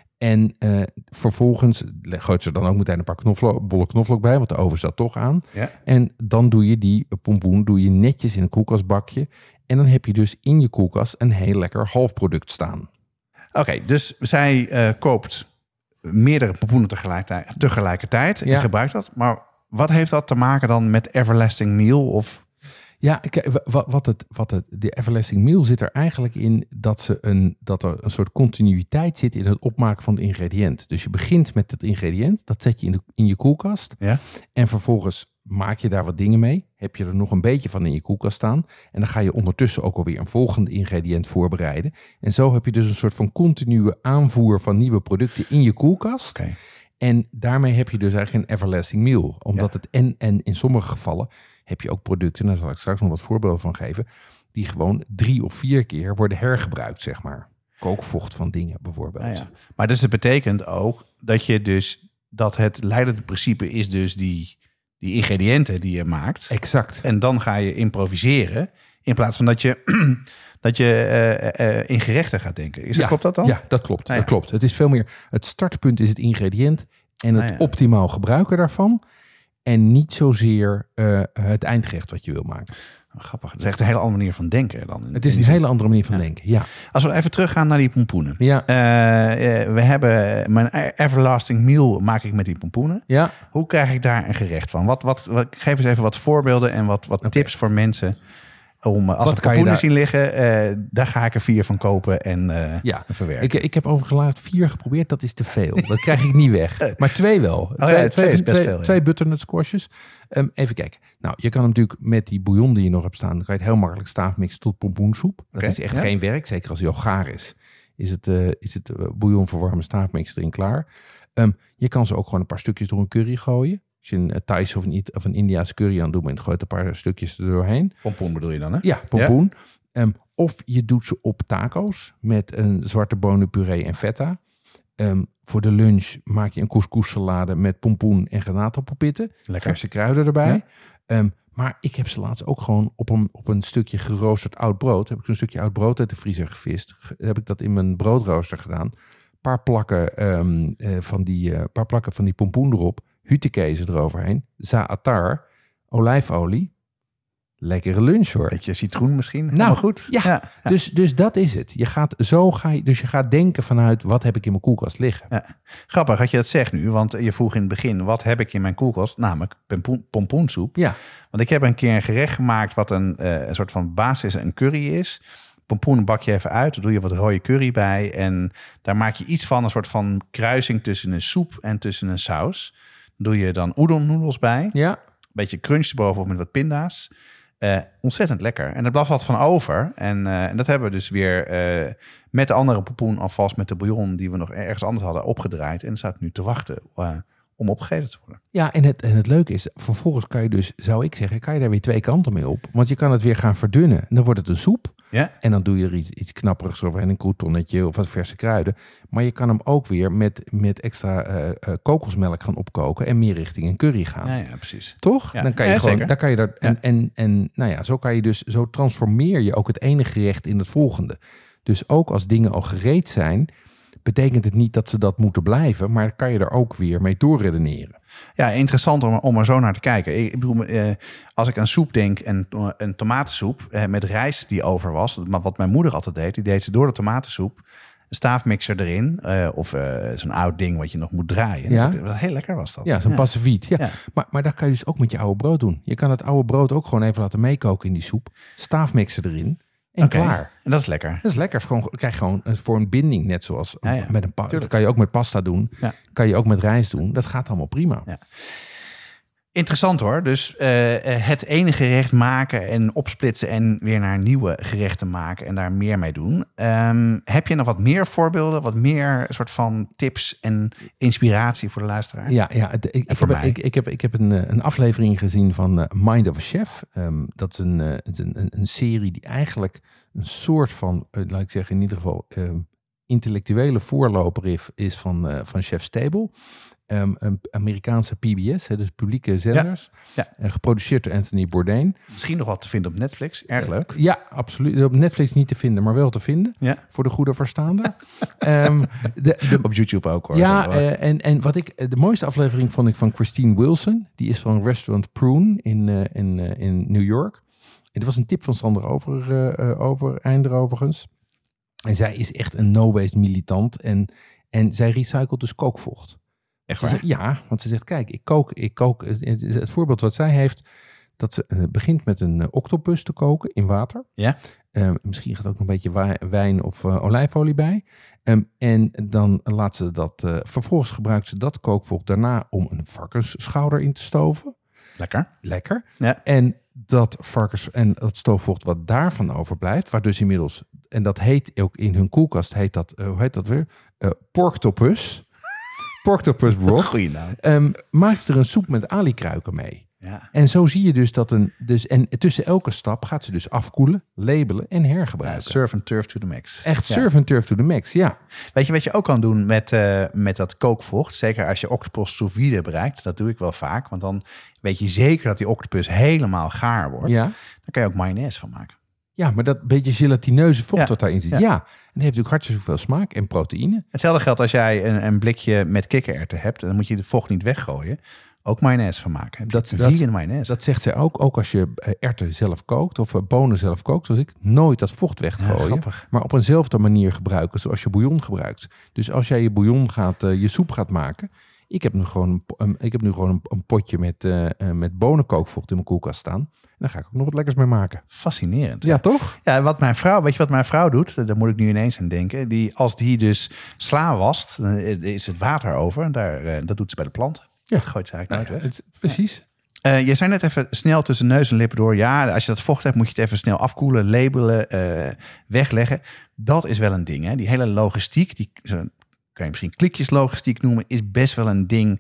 En uh, vervolgens gooit ze dan ook meteen een paar knoflook, bolle knoflook bij, want de oven staat toch aan. Ja. En dan doe je die pompoen doe je netjes in een koelkastbakje. En dan heb je dus in je koelkast een heel lekker halfproduct staan. Oké, okay, dus zij uh, koopt meerdere pompoenen tegelijkertijd, tegelijkertijd ja. en gebruikt dat. Maar wat heeft dat te maken dan met Everlasting Meal? Of... Ja, kijk, wat het, wat het, de Everlasting Meal zit er eigenlijk in dat, ze een, dat er een soort continuïteit zit in het opmaken van het ingrediënt. Dus je begint met het ingrediënt, dat zet je in, de, in je koelkast. Ja. En vervolgens maak je daar wat dingen mee. Heb je er nog een beetje van in je koelkast staan. En dan ga je ondertussen ook alweer een volgend ingrediënt voorbereiden. En zo heb je dus een soort van continue aanvoer van nieuwe producten in je koelkast. Okay. En daarmee heb je dus eigenlijk een everlasting meal. Omdat ja. het en, en in sommige gevallen heb je ook producten, daar zal ik straks nog wat voorbeelden van geven, die gewoon drie of vier keer worden hergebruikt, zeg maar. Kookvocht van dingen bijvoorbeeld. Ah, ja. Maar dus het betekent ook dat je dus, dat het leidende principe is dus die, die ingrediënten die je maakt. Exact. En dan ga je improviseren in plaats van dat je... dat je uh, uh, in gerechten gaat denken. Is ja, klopt dat dan? Ja, dat klopt. Ah, ja. Dat klopt. Het is veel meer, het startpunt is het ingrediënt en het ah, ja. optimaal gebruiken daarvan. En niet zozeer uh, het eindgerecht wat je wil maken. Oh, grappig. Het is echt een hele andere manier van denken dan. Het is een hele andere manier van ja. denken, ja. Als we even teruggaan naar die pompoenen. Ja. Uh, uh, we hebben mijn everlasting meal maak ik met die pompoenen. Ja. Hoe krijg ik daar een gerecht van? Wat, wat, wat, geef eens even wat voorbeelden en wat, wat okay. tips voor mensen. Om, als we pompoenen daar... zien liggen, uh, daar ga ik er vier van kopen en uh, ja. verwerken. Ik, ik heb overigens laatst vier geprobeerd, dat is te veel. Dat krijg ik niet weg. Maar twee wel. Oh, twee, ja, twee, twee is best twee, veel. Ja. Twee butternut squashes. Um, even kijken. Nou, je kan hem natuurlijk met die bouillon die je nog hebt staan, dan kan je het heel makkelijk staafmixen tot pompoensoep. Dat okay. is echt ja. geen werk. Zeker als hij al gaar is, is het, uh, is het uh, bouillon verwarmen staafmix erin klaar. Um, je kan ze ook gewoon een paar stukjes door een curry gooien. Als je een Thais of een, of een Indiaanse curry aan het doen bent, gooi je een paar stukjes er doorheen. Pompoen bedoel je dan, hè? Ja, pompoen. Ja. Um, of je doet ze op taco's met een zwarte bonenpuree en feta. Um, voor de lunch maak je een couscous salade met pompoen en granaatappelpitten. Lekker. Verse kruiden erbij. Ja. Um, maar ik heb ze laatst ook gewoon op een, op een stukje geroosterd oud brood. Heb ik een stukje oud brood uit de vriezer gevist. Heb ik dat in mijn broodrooster gedaan. Paar plakken, um, uh, van die, uh, paar plakken van die pompoen erop. Hutekezen eroverheen. Za'atar. Olijfolie. Lekkere lunch hoor. Beetje citroen misschien. Nou helemaal goed. Ja, ja, ja. Dus, dus dat is het. Je gaat zo ga je, dus je gaat denken vanuit wat heb ik in mijn koelkast liggen. Ja. Grappig dat je dat zegt nu, want je vroeg in het begin wat heb ik in mijn koelkast, namelijk pompoen, pompoensoep. Ja. Want ik heb een keer een gerecht gemaakt wat een, uh, een soort van basis een curry is. Pompoen bak je even uit, dan doe je wat rode curry bij en daar maak je iets van een soort van kruising tussen een soep en tussen een saus. Dan doe je dan udon noedels bij. Ja. Een beetje crunch erbovenop met wat pinda's. Uh, ontzettend lekker. En er blijft wat van over. En, uh, en dat hebben we dus weer uh, met de andere pompoen alvast met de bouillon die we nog ergens anders hadden opgedraaid. En het staat nu te wachten uh, om opgegeten te worden. Ja, en het, en het leuke is, vervolgens kan je dus, zou ik zeggen, kan je daar weer twee kanten mee op. Want je kan het weer gaan verdunnen. En dan wordt het een soep. Ja. En dan doe je er iets, iets knapperigs over en een croutonnetje of wat verse kruiden. Maar je kan hem ook weer met, met extra uh, uh, kokosmelk gaan opkoken en meer richting een curry gaan. Ja, ja precies. Toch? Ja. Dan kan je ja, gewoon, dan kan je daar en, ja. en, en nou ja, zo kan je dus, zo transformeer je ook het ene gerecht in het volgende. Dus ook als dingen al gereed zijn, betekent het niet dat ze dat moeten blijven, maar kan je er ook weer mee doorredeneren. Ja, interessant om, om er zo naar te kijken. Ik bedoel, eh, als ik aan soep denk, en een tomatensoep eh, met rijst die over was, wat mijn moeder altijd deed, die deed ze door de tomatensoep, een staafmixer erin, uh, of uh, zo'n oud ding wat je nog moet draaien. Ja. Dat, heel lekker was dat. Ja, zo'n ja. passeviet. Ja. Ja. Maar, maar dat kan je dus ook met je oude brood doen. Je kan het oude brood ook gewoon even laten meekoken in die soep, staafmixer erin. En okay. klaar. En dat is lekker. Dat is lekker. Gewoon, krijg gewoon voor een binding, net zoals ja, ja. met een pa- dat kan je ook met pasta doen. Ja. Kan je ook met rijst doen. Dat gaat allemaal prima. Ja. Interessant hoor. Dus uh, het ene gerecht maken en opsplitsen en weer naar nieuwe gerechten maken en daar meer mee doen. Um, heb je nog wat meer voorbeelden, wat meer soort van tips en inspiratie voor de luisteraar? Ja, ja het, ik, ik, heb, ik, ik, heb, ik heb een, een aflevering gezien van uh, Mind of a Chef. Um, dat is een, uh, een, een, een serie die eigenlijk een soort van, uh, laat ik zeggen in ieder geval, uh, intellectuele voorloper is, is van, uh, van Chef's Table. Um, een Amerikaanse P B S, hè, dus publieke zenders. Ja, ja. Uh, geproduceerd door Anthony Bourdain. Misschien nog wat te vinden op Netflix. Erg leuk. Uh, ja, absoluut. Op Netflix niet te vinden, maar wel te vinden. Ja. Voor de goede verstaander. um, de, de, op YouTube ook hoor. Ja, uh, en, en wat ik de mooiste aflevering vond ik van Christine Wilson. Die is van Restaurant Prune in, uh, in, uh, in New York. En dat was een tip van Sander over, uh, uh, over Einder overigens. En zij is echt een no-waste militant. En, en zij recycelt dus kookvocht. Echt waar? Zegt, ja, want ze zegt, kijk, ik kook, ik kook. Het, het voorbeeld wat zij heeft, dat ze uh, begint met een uh, octopus te koken in water. Ja. Uh, misschien gaat ook nog een beetje wijn, wijn of uh, olijfolie bij. Um, en dan laat ze dat, uh, vervolgens gebruikt ze dat kookvocht daarna om een varkensschouder in te stoven. Lekker. Lekker. Ja. En dat varkens en dat stoofvocht wat daarvan overblijft, waar dus inmiddels, en dat heet ook in hun koelkast, heet dat, uh, hoe heet dat weer? Uh, porktopus. Porktopus broth. Goeie naam. Um, maakt er een soep met alikruiken mee. Ja. En zo zie je dus dat een, dus en tussen elke stap gaat ze dus afkoelen, labelen en hergebruiken. Ja, surf and turf to the max. Echt ja. surf and turf to the max, ja. Weet je wat je ook kan doen met, uh, met dat kookvocht? Zeker als je octopus sous vide bereikt. Dat doe ik wel vaak. Want dan weet je zeker dat die octopus helemaal gaar wordt. Ja. Dan kan je ook mayonaise van maken. Ja, maar dat beetje gelatineuze vocht ja. wat daarin zit. Ja. ja, en die heeft natuurlijk hartstikke veel smaak en proteïne. Hetzelfde geldt als jij een, een blikje met kikkererwten hebt. Dan moet je de vocht niet weggooien. Ook mayonaise van maken. Dat, vegan mayonaise. Dat zegt zij ook. Ook als je erwten zelf kookt of bonen zelf kookt, zoals ik, nooit dat vocht weggooien. Ja, maar op eenzelfde manier gebruiken zoals je bouillon gebruikt. Dus als jij je bouillon gaat, uh, je soep gaat maken. Ik heb nu gewoon een, ik heb nu gewoon een, een potje met, uh, met bonenkookvocht in mijn koelkast staan. En daar ga ik ook nog wat lekkers mee maken. Fascinerend. Ja, toch? Ja, wat mijn vrouw, weet je wat mijn vrouw doet? Daar moet ik nu ineens aan denken. Die, als die dus sla wast, dan is het water over. Daar, uh, dat doet ze bij de planten. Ja. Dat gooit ze eigenlijk nou, nooit weg. Het, precies. Uh, je zei net even snel tussen neus en lippen door. Ja, als je dat vocht hebt, moet je het even snel afkoelen, labelen, uh, wegleggen. Dat is wel een ding. Hè? Die hele logistiek, die zo, kan je misschien klikjeslogistiek noemen, is best wel een ding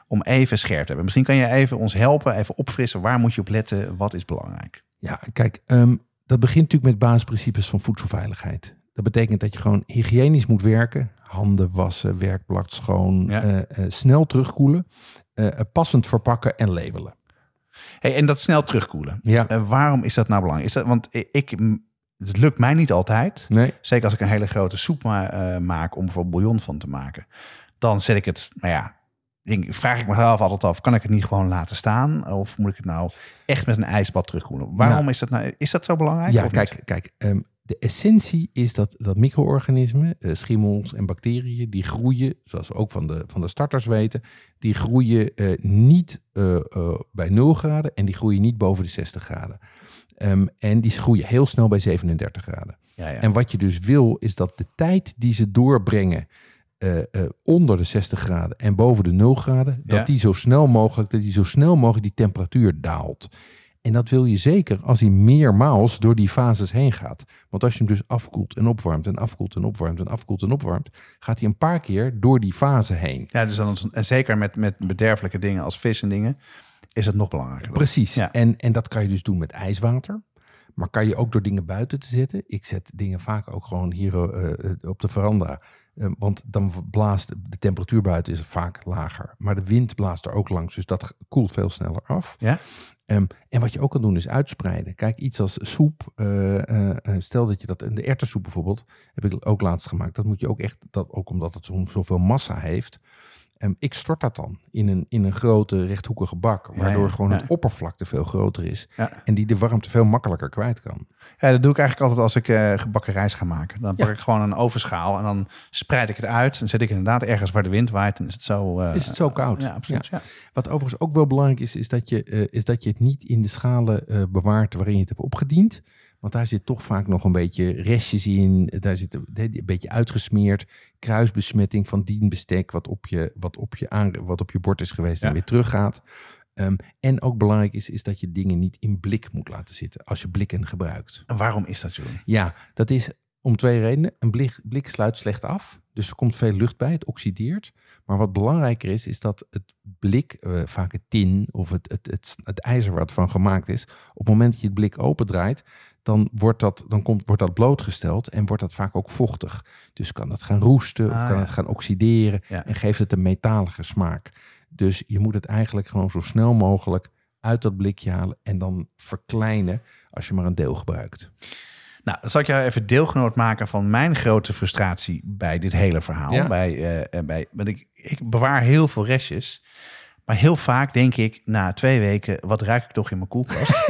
om even scherp te hebben. Misschien kan je even ons helpen, even opfrissen. Waar moet je op letten? Wat is belangrijk? Ja, kijk, um, dat begint natuurlijk met basisprincipes van voedselveiligheid. Dat betekent dat je gewoon hygiënisch moet werken. Handen wassen, werkblad schoon, ja. uh, uh, snel terugkoelen, uh, passend verpakken en labelen. Hey, en dat snel terugkoelen. Ja. Uh, waarom is dat nou belangrijk? Is dat, want ik, het lukt mij niet altijd. Nee. Zeker als ik een hele grote soep ma- uh, maak om bijvoorbeeld bouillon van te maken. Dan zet ik het, nou ja, denk, vraag ik mezelf altijd af, kan ik het niet gewoon laten staan? Of moet ik het nou echt met een ijsbad terugkoelen? Waarom ja. is dat nou, is dat zo belangrijk? Ja, kijk, niet? kijk um, de essentie is dat, dat micro-organismen, uh, schimmels en bacteriën, die groeien, zoals we ook van de, van de starters weten, die groeien uh, niet uh, uh, bij nul graden en die groeien niet boven de zestig graden. Um, en die groeien heel snel bij zevenendertig graden. Ja, ja. En wat je dus wil, is dat de tijd die ze doorbrengen uh, uh, onder de zestig graden en boven de nul graden, ja. dat die zo snel mogelijk, dat die zo snel mogelijk die temperatuur daalt. En dat wil je zeker als hij meermaals door die fases heen gaat. Want als je hem dus afkoelt en opwarmt en afkoelt en opwarmt en afkoelt en opwarmt, gaat hij een paar keer door die fase heen. Ja, dus dan, en zeker met, met bederfelijke dingen als vis en dingen, is het nog belangrijker. Precies. Ja. En, en dat kan je dus doen met ijswater. Maar kan je ook door dingen buiten te zetten. Ik zet dingen vaak ook gewoon hier uh, op de veranda. Uh, want dan blaast de temperatuur buiten is vaak lager. Maar de wind blaast er ook langs. Dus dat koelt veel sneller af. Ja? Um, en wat je ook kan doen is uitspreiden. Kijk, iets als soep. Uh, uh, stel dat je dat in de erwtensoep bijvoorbeeld, heb ik ook laatst gemaakt. Dat moet je ook echt, dat, ook omdat het zo, zoveel massa heeft. Um, ik stort dat dan in een, in een grote rechthoekige bak. Waardoor ja, ja, gewoon ja. het oppervlakte veel groter is. Ja. En die de warmte veel makkelijker kwijt kan. Ja, dat doe ik eigenlijk altijd als ik uh, gebakken rijst ga maken. Dan pak ja. ik gewoon een ovenschaal en dan spreid ik het uit. En zet ik inderdaad ergens waar de wind waait. En is het zo, uh, is het zo koud. Ja, absoluut. Ja. Ja. Wat overigens ook wel belangrijk is, is dat je, uh, is dat je het niet in de schalen uh, bewaart waarin je het hebt opgediend. Want daar zit toch vaak nog een beetje restjes in. Daar zit een, een beetje uitgesmeerd. Kruisbesmetting van dienbestek wat op je, wat op je, aan, wat op je bord is geweest ja. en weer teruggaat. Um, en ook belangrijk is, is dat je dingen niet in blik moet laten zitten als je blikken gebruikt. En waarom is dat, Jeroen? Ja, dat is om twee redenen. Een blik, blik sluit slecht af. Dus er komt veel lucht bij, het oxideert. Maar wat belangrijker is, is dat het blik, uh, vaak het tin of het, het, het, het ijzer waar het van gemaakt is, op het moment dat je het blik opendraait, dan wordt dat, dan komt, wordt dat blootgesteld en wordt dat vaak ook vochtig. Dus kan het gaan roesten of ah, kan ja. het gaan oxideren ja. en geeft het een metalige smaak. Dus je moet het eigenlijk gewoon zo snel mogelijk uit dat blikje halen en dan verkleinen als je maar een deel gebruikt. Nou, dan zal ik jou even deelgenoot maken van mijn grote frustratie bij dit hele verhaal. Ja. Bij, uh, bij, want ik, ik bewaar heel veel restjes. Maar heel vaak denk ik na twee weken, wat ruik ik toch in mijn koelkast?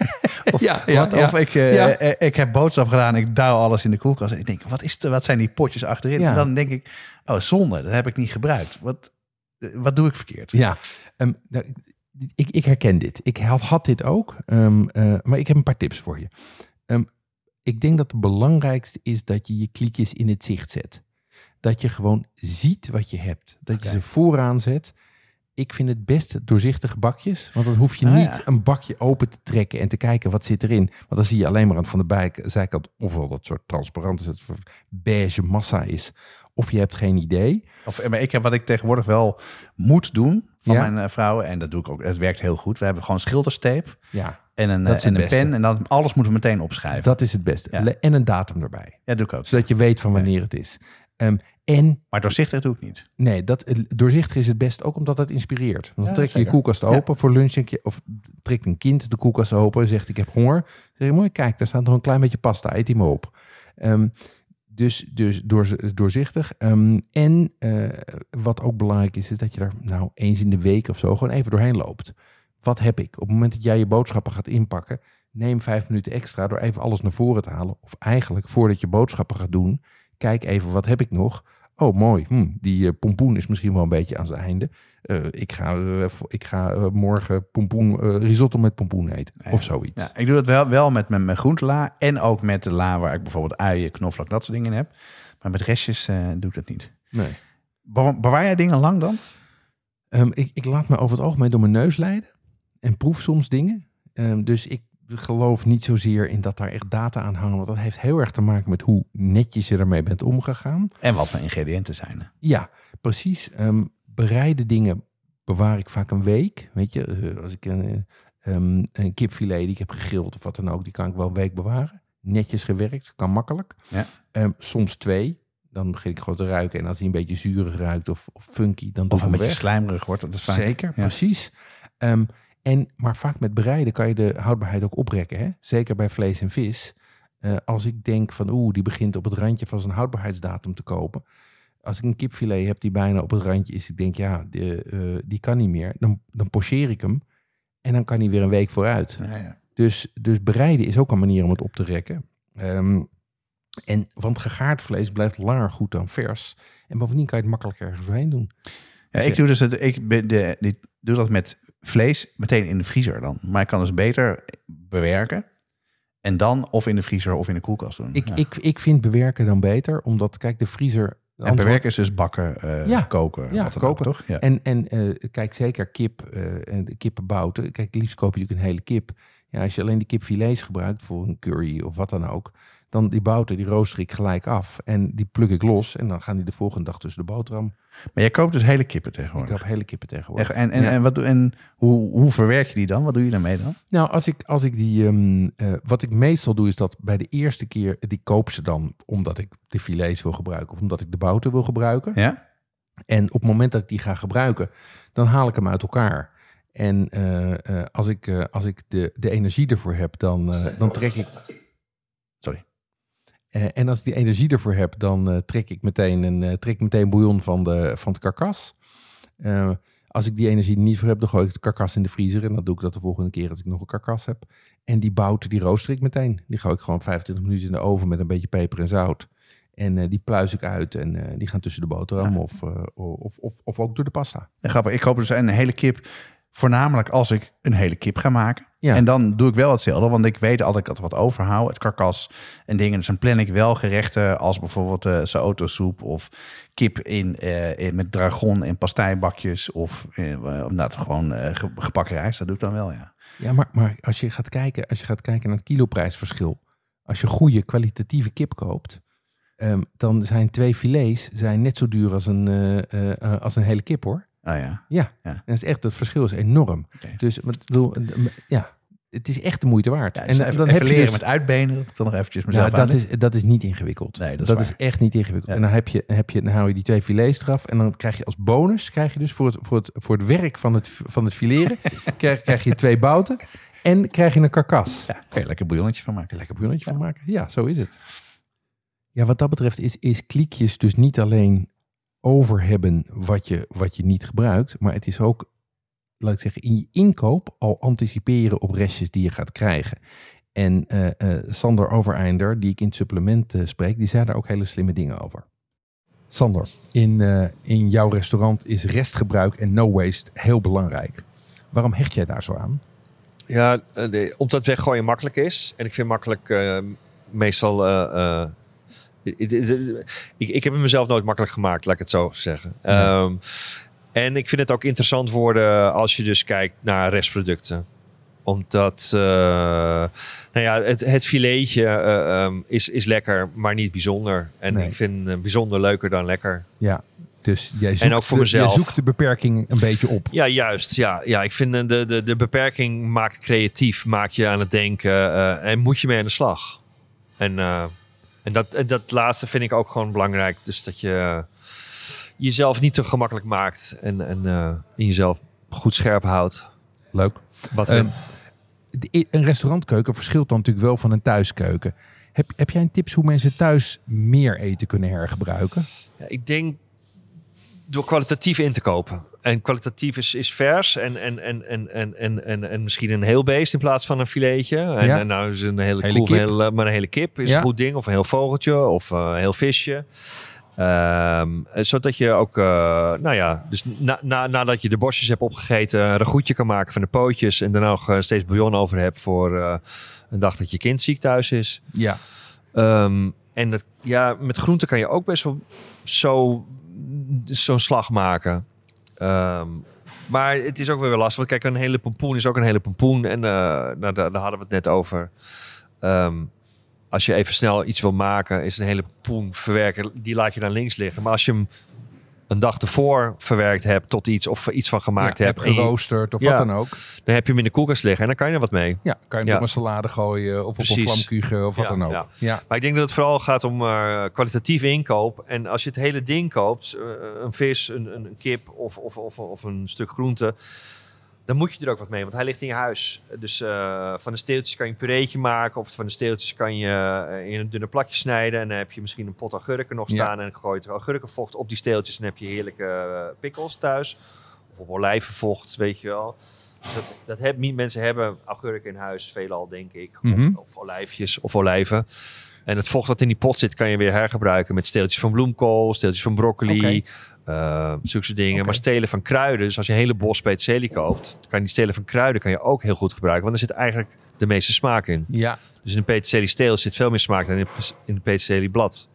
of, ja, ja, wat, ja. of ik, uh, ja. uh, ik heb boodschap gedaan, ik douw alles in de koelkast. En ik denk, wat, is de, wat zijn die potjes achterin? Ja. En dan denk ik, oh zonde, dat heb ik niet gebruikt. Wat, uh, wat doe ik verkeerd? Ja, um, ik, ik herken dit. Ik had, had dit ook, um, uh, maar ik heb een paar tips voor je. Um, Ik denk dat het belangrijkste is dat je je kliekjes in het zicht zet. Dat je gewoon ziet wat je hebt. Dat okay. je ze vooraan zet. Ik vind het best doorzichtige bakjes. Want dan hoef je ah, niet ja. een bakje open te trekken en te kijken wat zit erin. Want dan zie je alleen maar aan van de bij, zijkant ofwel dat soort transparant is, het beige massa is. Of je hebt geen idee. Of, maar ik heb wat ik tegenwoordig wel moet doen van ja. mijn uh, vrouwen. En dat doe ik ook. Het werkt heel goed. We hebben gewoon schilderstape. Ja. En een, en een pen en dan alles moeten we meteen opschrijven. Dat is het beste. Ja. En een datum erbij. Ja, doe ik ook. Zodat je weet van wanneer ja. het is. Um, en, maar doorzichtig doe ik niet. Nee, dat, doorzichtig is het best ook omdat het inspireert. Want dan ja, trek je zeker. je koelkast open ja. voor lunch. Of trekt een kind de koelkast open en zegt ik heb honger. Dan zeg je mooi, kijk, daar staat nog een klein beetje pasta. Eet die maar op. Um, Dus, dus door, doorzichtig. Um, en uh, wat ook belangrijk is, is dat je er nou eens in de week of zo gewoon even doorheen loopt. Wat heb ik? Op het moment dat jij je boodschappen gaat inpakken, neem vijf minuten extra door even alles naar voren te halen. Of eigenlijk, voordat je boodschappen gaat doen, kijk even, wat heb ik nog? Oh, mooi. Hm, die uh, pompoen is misschien wel een beetje aan zijn einde. Uh, ik ga, uh, ik ga uh, morgen pompoen, uh, risotto met pompoen eten. Ja, of zoiets. Ja, ik doe dat wel, wel met mijn, mijn groentela. En ook met de la waar ik bijvoorbeeld uien, knoflook, dat soort dingen in heb. Maar met restjes uh, doe ik dat niet. Nee. Be- bewaar jij dingen lang dan? Um, ik, ik laat me over het algemeen door mijn neus leiden. En proef soms dingen. Um, dus ik geloof niet zozeer in dat daar echt data aan hangen. Want dat heeft heel erg te maken met hoe netjes je ermee bent omgegaan. En wat voor ingrediënten zijn er. Ja, precies. Um, bereide dingen bewaar ik vaak een week. Weet je, uh, als ik een, um, een kipfilet die ik heb gegrild of wat dan ook, die kan ik wel een week bewaren. Netjes gewerkt, kan makkelijk. Ja. Um, soms twee. Dan begin ik gewoon te ruiken. En als hij een beetje zuurig ruikt of, of funky, dan doe of ik een hem beetje weg. slijmerig wordt. Dat is vaak, Zeker, ja. precies. Um, en, maar vaak met bereiden kan je de houdbaarheid ook oprekken. Hè? Zeker bij vlees en vis. Uh, als ik denk van oeh, die begint op het randje van zijn houdbaarheidsdatum te kopen. Als ik een kipfilet heb die bijna op het randje is, ik denk ja, die, uh, die kan niet meer. Dan, dan pocheer ik hem en dan kan hij weer een week vooruit. Ja, ja. Dus, dus bereiden is ook een manier om het op te rekken. Um, en, want gegaard vlees blijft langer goed dan vers. En bovendien kan je het makkelijk ergens doorheen doen. Ja, ik, doe dus het, ik, de, de, ik doe dat met vlees meteen in de vriezer dan. Maar ik kan dus beter bewerken. En dan of in de vriezer of in de koelkast doen. Ik, ja. ik, ik vind bewerken dan beter. Omdat, kijk, de vriezer... En bewerken is dus bakken, uh, ja, koken. Ja, wat dan koken. Ook, toch? Ja. En, en uh, kijk, zeker kip uh, en kippenbouten. Kijk, liefst koop je natuurlijk een hele kip. Ja, als je alleen die kipfilets gebruikt voor een curry of wat dan ook... dan die bouten, die rooster ik gelijk af. En die pluk ik los. En dan gaan die de volgende dag tussen de boterham. Maar jij koopt dus hele kippen tegenwoordig? Ik koop hele kippen tegenwoordig. Echt? En, en, ja. en, wat doe, en hoe, hoe verwerk je die dan? Wat doe je daarmee dan? Nou, als ik, als ik die... Um, uh, wat ik meestal doe, is dat bij de eerste keer... die koop ze dan omdat ik de filets wil gebruiken... of omdat ik de bouten wil gebruiken. Ja? En op het moment dat ik die ga gebruiken... dan haal ik hem uit elkaar. En uh, uh, als ik, uh, als ik de, de energie ervoor heb, dan, uh, dan trek ik... Sorry. Uh, en als ik die energie ervoor heb, dan uh, trek ik meteen een uh, trek meteen bouillon van de, van de karkas. Uh, als ik die energie niet voor heb, dan gooi ik de karkas in de vriezer. En dan doe ik dat de volgende keer als ik nog een karkas heb. En die bouten, die rooster ik meteen. Die gooi ik gewoon vijfentwintig minuten in de oven met een beetje peper en zout. En uh, die pluis ik uit en uh, die gaan tussen de boterham ja. of, uh, of, of, of ook door de pasta. Ja, grappig. Ik koop dus een hele kip... Voornamelijk als ik een hele kip ga maken. Ja. En dan doe ik wel hetzelfde. Want ik weet altijd dat ik wat overhoud. Het karkas en dingen. Dus dan plan ik wel gerechten als bijvoorbeeld uh, Saoto soep. Of kip in, uh, in, met dragon en pastijbakjes. Of uh, nou, gewoon uh, gebakken rijst. Dat doe ik dan wel, ja. Ja, maar, maar als je gaat kijken, als je gaat kijken naar het kiloprijsverschil. Als je goede kwalitatieve kip koopt. Um, dan zijn twee filets zijn net zo duur als een, uh, uh, als een hele kip, hoor. Oh ja. Ja, ja. En dat is echt, het verschil is enorm. Okay. Dus bedoel, ja, het is echt de moeite waard. Ja, dus en even, dan even heb je dus, met uitbenen, dat ik dan nog eventjes mezelf ja, dat is dat is niet ingewikkeld. Nee, dat is, dat is echt niet ingewikkeld. Ja. En dan heb je, heb je, dan hou je die twee filets eraf en dan krijg je als bonus, krijg je dus voor het, voor het, voor het werk van het, van het fileren, krijg, krijg je twee bouten en krijg je een karkas. Ja, kan je lekker bouillonnetje van maken. Lekker bouillonnetje ja. van maken. Ja, zo is het. Ja, wat dat betreft is, is kliekjes dus niet alleen over hebben wat je, wat je niet gebruikt. Maar het is ook, laat ik zeggen, in je inkoop al anticiperen op restjes die je gaat krijgen. En uh, uh, Sander Overeinder, die ik in het supplement uh, spreek, die zei daar ook hele slimme dingen over. Sander, in, uh, in jouw restaurant is restgebruik en no waste heel belangrijk. Waarom hecht jij daar zo aan? Ja, de, omdat weggooien makkelijk is. En ik vind makkelijk uh, meestal... Uh, uh, Ik, ik heb het mezelf nooit makkelijk gemaakt, laat ik het zo zeggen. Ja. Um, en ik vind het ook interessant worden als je dus kijkt naar restproducten. Omdat uh, nou ja, het, het filetje uh, um, is, is lekker, maar niet bijzonder. En nee. ik vind uh, bijzonder leuker dan lekker. Ja, dus jij zoekt, en ook voor de, mezelf. jij zoekt de beperking een beetje op. Ja, juist. Ja, ja, ik vind de, de, de beperking maakt creatief, maakt je aan het denken uh, en moet je mee aan de slag. En... Uh, En dat, dat laatste vind ik ook gewoon belangrijk. Dus dat je uh, jezelf niet te gemakkelijk maakt. En, en uh, in jezelf goed scherp houdt. Leuk. Wat um, de, een restaurantkeuken verschilt dan natuurlijk wel van een thuiskeuken. Heb, heb jij een tips hoe mensen thuis meer eten kunnen hergebruiken? Ja, ik denk door kwalitatief in te kopen. En kwalitatief is, is vers en, en, en, en, en, en, en, en misschien een heel beest in plaats van een filetje. En, ja. en nou is een hele, hele cool, kip. Heel, maar een hele kip is ja. een goed ding. Of een heel vogeltje of uh, een heel visje. Um, zodat je ook, uh, nou ja, dus na, na, nadat je de borstjes hebt opgegeten, een ragoutje kan maken van de pootjes. En daarna nog uh, steeds bouillon over hebt voor uh, een dag dat je kind ziek thuis is. Ja. Um, en dat, ja, met groenten kan je ook best wel zo... zo'n slag maken. Um, maar het is ook weer lastig. Want kijk, een hele pompoen is ook een hele pompoen. En uh, nou, daar, daar hadden we het net over. Um, als je even snel iets wil maken, is een hele pompoen verwerken. Die laat je dan links liggen. Maar als je hem een dag ervoor verwerkt hebt tot iets of iets van gemaakt ja, hebt. Heb geroosterd of ja, wat dan ook. Dan heb je hem in de koelkast liggen en dan kan je er wat mee. Ja, kan je hem ja. op een salade gooien of Precies. op een vlamkuchen of wat ja, dan ook. Ja. Ja. Maar ik denk dat het vooral gaat om uh, kwalitatieve inkoop. En als je het hele ding koopt, uh, een vis, een, een kip of, of, of, of een stuk groente, dan moet je er ook wat mee, want hij ligt in je huis. Dus uh, van de steeltjes kan je een pureetje maken. Of van de steeltjes kan je uh, in een dunne plakje snijden. En dan heb je misschien een pot augurken nog staan. Ja. En gooi je augurkenvocht op die steeltjes. En dan heb je heerlijke uh, pickles thuis. Of op olijvenvocht, weet je wel. Dus dat, dat heb, mensen hebben augurken in huis, veelal denk ik. Mm-hmm. Of, of olijfjes of olijven. En het vocht wat in die pot zit kan je weer hergebruiken met steeltjes van bloemkool, steeltjes van broccoli. Okay. Uh, zulke dingen. Okay. Maar stelen van kruiden. Dus als je een hele bos peterselie koopt, kan je die stelen van kruiden kan je ook heel goed gebruiken. Want er zit eigenlijk de meeste smaak in. Ja. Dus in een peterselie steel zit veel meer smaak dan in een peterselie blad.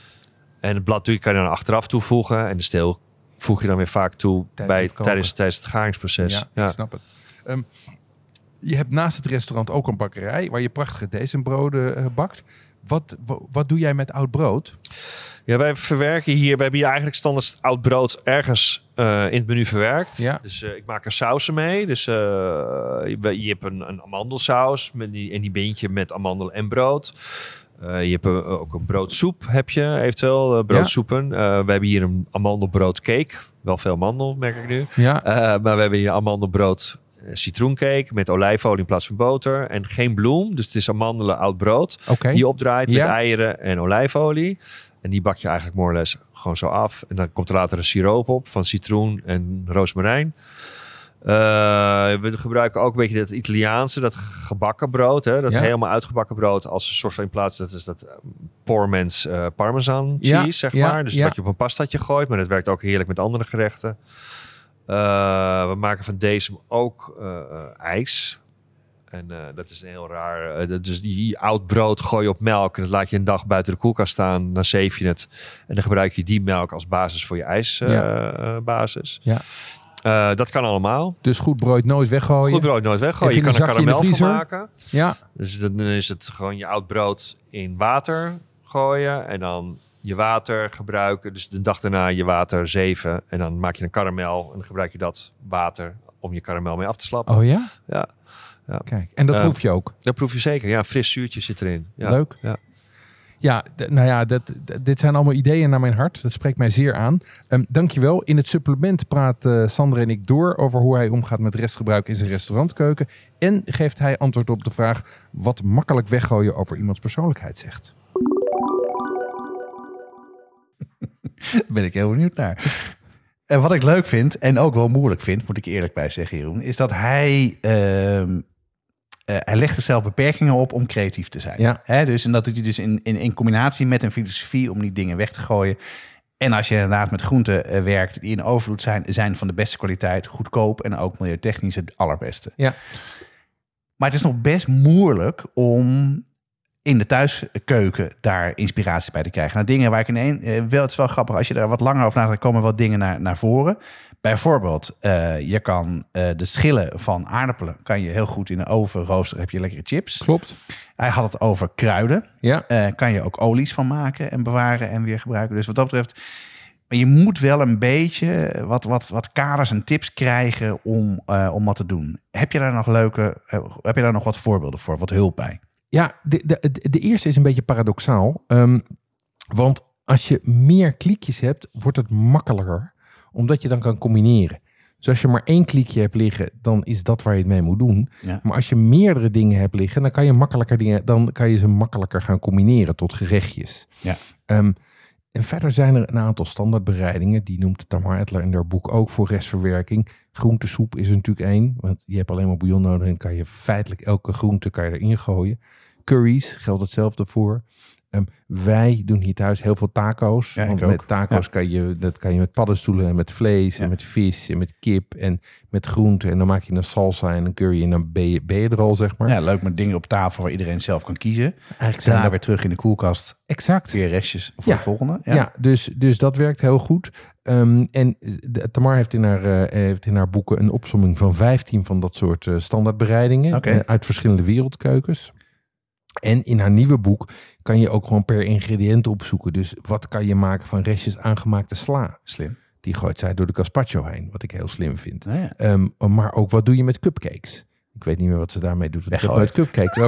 En het blad kan je dan achteraf toevoegen. En de steel voeg je dan weer vaak toe tijdens, bij, het, tijdens, tijdens het garingsproces. Ja, ja. Ik snap het. Um, je hebt naast het restaurant ook een bakkerij waar je prachtige decembroden uh, bakt. Wat, wat, wat doe jij met oud brood? Ja, wij verwerken hier... We hebben hier eigenlijk standaard oud brood ergens uh, in het menu verwerkt. Ja. Dus uh, ik maak er sausen mee. Dus uh, je, je hebt een, een amandelsaus met die, en die bind je met amandel en brood. Uh, je hebt uh, ook een broodsoep, heb je eventueel, uh, broodsoepen. Ja. Uh, we hebben hier een amandelbroodcake. Wel veel amandel, merk ik nu. Ja. Uh, maar we hebben hier amandelbrood citroencake met olijfolie in plaats van boter. En geen bloem, dus het is amandelen oud brood. Okay. Die je opdraait ja. met eieren en olijfolie. En die bak je eigenlijk more or less gewoon zo af. En dan komt er later een siroop op van citroen en rozemarijn. Uh, we gebruiken ook een beetje dat Italiaanse, dat gebakken brood. Hè? Dat ja. helemaal uitgebakken brood als een soort van in plaats. Dat is dat poor man's uh, parmesan cheese, ja. zeg ja. maar. Dus ja. wat je op een pastaatje gooit. Maar dat werkt ook heerlijk met andere gerechten. Uh, we maken van deze ook uh, uh, ijs. En uh, dat is een heel raar... Uh, dus die oud brood gooi je op melk. En dat laat je een dag buiten de koelkast staan. Dan zeef je het. En dan gebruik je die melk als basis voor je ijsbasis. Uh, ja. ja. Uh, dat kan allemaal. Dus goed brood nooit weggooien. Goed brood nooit weggooien. Je kan er karamel van maken. Ja. Dus dan is het gewoon je oud brood in water gooien. En dan je water gebruiken. Dus de dag daarna je water zeven. En dan maak je een karamel. En dan gebruik je dat water om je karamel mee af te slappen. Oh ja? Ja. Ja. Kijk, en dat uh, proef je ook? Dat proef je zeker. Ja, fris zuurtje zit erin. Ja. Leuk. Ja, ja d- nou ja, dat, d- dit zijn allemaal ideeën naar mijn hart. Dat spreekt mij zeer aan. Um, dankjewel. In het supplement praat uh, Sander en ik door over hoe hij omgaat met restgebruik in zijn restaurantkeuken. En geeft hij antwoord op de vraag wat makkelijk weggooien over iemands persoonlijkheid zegt. Daar ben ik heel benieuwd naar. En wat ik leuk vind, en ook wel moeilijk vind, moet ik eerlijk bij zeggen, Jeroen, is dat hij, uh, uh, hij legt er zelf beperkingen op om creatief te zijn. Ja. Hè, dus, en dat doet hij dus in, in, in combinatie met een filosofie om die dingen weg te gooien. En als je inderdaad met groenten uh, werkt die in overvloed zijn, zijn van de beste kwaliteit, goedkoop en ook milieutechnisch het allerbeste. Ja. Maar het is nog best moeilijk om in de thuiskeuken daar inspiratie bij te krijgen. Nou, dingen waar ik in één... Uh, wel, het is wel grappig, als je daar wat langer over nadenkt, komen wat dingen naar, naar voren. Bijvoorbeeld, uh, je kan uh, de schillen van aardappelen kan je heel goed in de oven roosteren. Heb je lekkere chips. Klopt. Hij had het over kruiden. Ja. Uh, kan je ook olies van maken en bewaren en weer gebruiken. Dus wat dat betreft, maar je moet wel een beetje wat, wat, wat kaders en tips krijgen om, uh, om wat te doen. Heb je daar nog leuke, uh, heb je daar nog wat voorbeelden voor, wat hulp bij? Ja, de, de, de eerste is een beetje paradoxaal. Um, want als je meer kliekjes hebt, wordt het makkelijker. Omdat je dan kan combineren. Dus als je maar één kliekje hebt liggen, dan is dat waar je het mee moet doen. Ja. Maar als je meerdere dingen hebt liggen, dan kan je makkelijker dingen, dan kan je ze makkelijker gaan combineren tot gerechtjes. Ja. Um, en verder zijn er een aantal standaardbereidingen. Die noemt Tamar Edler in haar boek ook voor restverwerking. Groentesoep is er natuurlijk één. Want je hebt alleen maar bouillon nodig en kan je feitelijk elke groente kan je erin gooien. Curry's geldt hetzelfde voor. Um, wij doen hier thuis heel veel taco's. Ja, want met taco's ja. kan je, dat kan je met paddenstoelen en met vlees ja. en met vis en met kip en met groenten. En dan maak je een salsa en een curry en dan ben je, ben je er al, zeg maar. Ja, leuk met dingen op tafel waar iedereen zelf kan kiezen. Eigenlijk daarna weer terug in de koelkast. Exact. Weer restjes voor ja. de volgende. Ja, ja dus, dus dat werkt heel goed. Um, en de, Tamar heeft in, haar, uh, heeft in haar boeken een opsomming van vijftien van dat soort uh, standaardbereidingen. Okay. Uh, uit verschillende wereldkeukens. En in haar nieuwe boek kan je ook gewoon per ingrediënt opzoeken. Dus wat kan je maken van restjes aangemaakte sla? Slim. Die gooit zij door de gazpacho heen, wat ik heel slim vind. Oh ja. Um, maar ook wat doe je met cupcakes? Ik weet niet meer wat ze daarmee doet. Want ik heb nooit cupcakes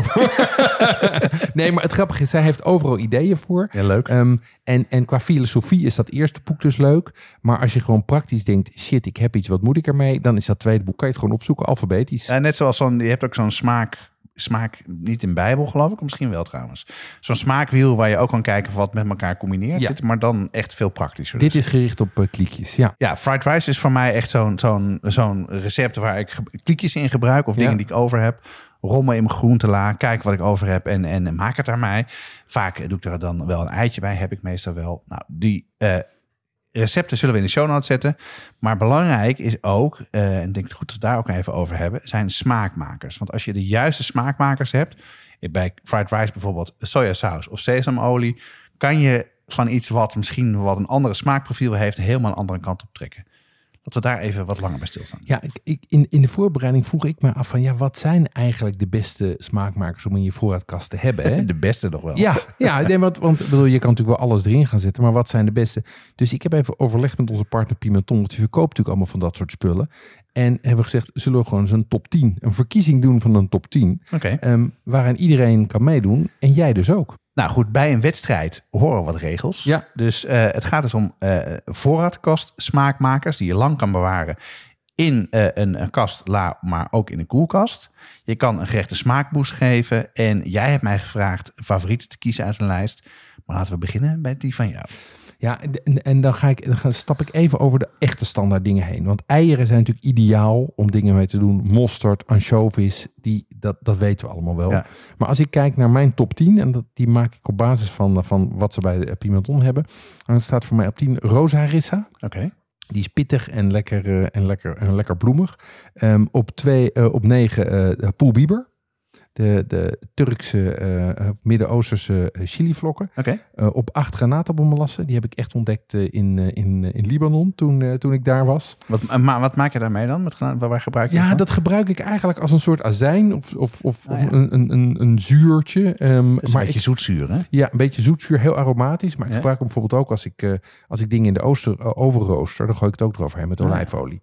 over. Nee, maar het grappige is, zij heeft overal ideeën voor. Ja, leuk. Um, en, en qua filosofie is dat eerste boek dus leuk. Maar als je gewoon praktisch denkt, shit, ik heb iets, wat moet ik ermee? Dan is dat tweede boek, kan je het gewoon opzoeken, alfabetisch. Ja, net zoals zo'n, je hebt ook zo'n smaak, smaak, niet in Bijbel geloof ik, misschien wel trouwens. Zo'n smaakwiel waar je ook kan kijken wat met elkaar combineert. Ja. Dit, maar dan echt veel praktischer. Dit dus. is gericht op uh, kliekjes, ja. Ja, fried rice is voor mij echt zo'n, zo'n, zo'n recept waar ik ge- kliekjes in gebruik of dingen Ja. die ik over heb. Rommel in mijn groentela, kijk wat ik over heb en, en maak het daarmee. Vaak doe ik er dan wel een eitje bij, heb ik meestal wel. Nou, die uh, recepten zullen we in de show notes zetten. Maar belangrijk is ook, uh, en ik denk het goed dat we het daar ook even over hebben, zijn smaakmakers. Want als je de juiste smaakmakers hebt, bij fried rice bijvoorbeeld sojasaus of sesamolie, kan je van iets wat misschien wat een andere smaakprofiel heeft, helemaal een andere kant op trekken. Dat we daar even wat langer bij stilstaan. Ja, ik, ik, in, in de voorbereiding vroeg ik me af van, ja, wat zijn eigenlijk de beste smaakmakers om in je voorraadkast te hebben? Hè? De beste nog wel. Ja, ja nee, want, want bedoel, je kan natuurlijk wel alles erin gaan zetten, maar wat zijn de beste? Dus ik heb even overlegd met onze partner Pimenton, want die verkoopt natuurlijk allemaal van dat soort spullen. En hebben we gezegd, zullen we gewoon zo'n top tien, een verkiezing doen van een top tien, Okay. um, waarin iedereen kan meedoen en jij dus ook. Nou goed, bij een wedstrijd horen wat regels. Ja. Dus uh, het gaat dus om uh, voorraadkast smaakmakers die je lang kan bewaren in uh, een, een kast, la, maar ook in een koelkast. Je kan een gerechte smaakboost geven en jij hebt mij gevraagd favorieten te kiezen uit een lijst. Maar laten we beginnen bij die van jou. Ja, en, en dan, ga ik, dan stap ik even over de echte standaard dingen heen. Want eieren zijn natuurlijk ideaal om dingen mee te doen. Mosterd, ansjovis, die, dat, dat weten we allemaal wel. Ja. Maar als ik kijk naar mijn top tien, en dat, die maak ik op basis van, van wat ze bij Pimenton hebben. Dan staat voor mij op tien Rosa Harissa. Oké. Okay. Die is pittig en lekker, uh, en lekker, en lekker bloemig. Um, op, twee, uh, op negen uh, Poel Biber. De, de Turkse, uh, Midden-Oosterse chilivlokken. Okay. Uh, op acht granaatappelmelassen. Die heb ik echt ontdekt uh, in, uh, in, uh, in Libanon toen, uh, toen ik daar was. Wat, maar wat maak je daarmee dan? Met granaat, waar gebruik je Ja, van? dat gebruik ik eigenlijk als een soort azijn of, of, of, ah, ja. of een, een, een, een zuurtje. Um, dat is maar een beetje ik, zoetzuur, hè? Ja, een beetje zoetzuur, heel aromatisch. Maar ik ja? gebruik hem bijvoorbeeld ook als ik, uh, als ik dingen in de ooster, uh, overrooster. Dan gooi ik het ook eroverheen met olijfolie.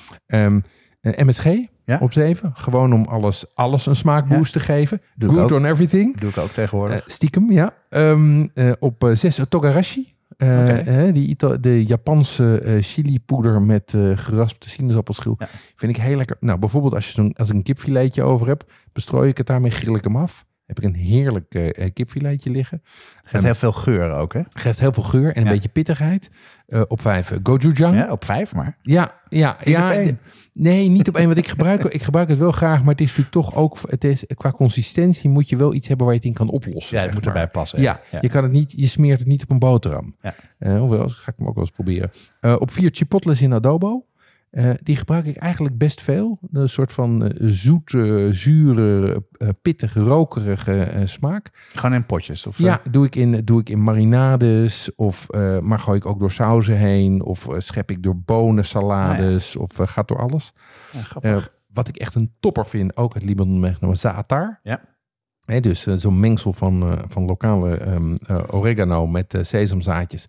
Um, uh, M S G. Ja? Op zeven. Gewoon om alles, alles een smaakboost ja? te geven. Doe Good on everything. Doe ik ook tegenwoordig. Uh, stiekem, ja. Um, uh, op uh, zes uh, Togarashi. Uh, okay. uh, die Ita- de Japanse uh, chilipoeder met uh, geraspte sinaasappelschil. Ja. Vind ik heel lekker. Nou, bijvoorbeeld als, je zo'n, als ik een kipfiletje over heb, bestrooi ik het daarmee, grill ik hem af. Heb ik een heerlijk uh, kipfiletje liggen. Geeft um, heel veel geur ook, hè? Geeft heel veel geur en een ja. beetje pittigheid. Uh, op vijf uh, gochujang. Ja, op vijf maar. Ja, ja. Niet ja op één. Nee, niet op één. Want ik gebruik, ik gebruik het wel graag, maar het is natuurlijk toch ook, het is, qua consistentie moet je wel iets hebben waar je het in kan oplossen. Ja, het moet maar. erbij passen. Ja, ja, je kan het niet, je smeert het niet op een boterham. Ja. Uh, hoewel, ga ik hem ook wel eens proberen. Uh, op vier chipotles in adobo. Uh, die gebruik ik eigenlijk best veel. Een soort van uh, zoete, zure, uh, pittige, rokerige uh, smaak. Gewoon in potjes? Of, ja, doe ik in, doe ik in marinades. Of, uh, maar gooi ik ook door sauzen heen. Of uh, schep ik door bonensalades. Ah, ja. Of uh, gaat door alles. Ja, uh, wat ik echt een topper vind, ook uit Libanon meegenomen, za'atar. Ja. He, dus uh, zo'n mengsel van, uh, van lokale um, uh, oregano met uh, sesamzaadjes.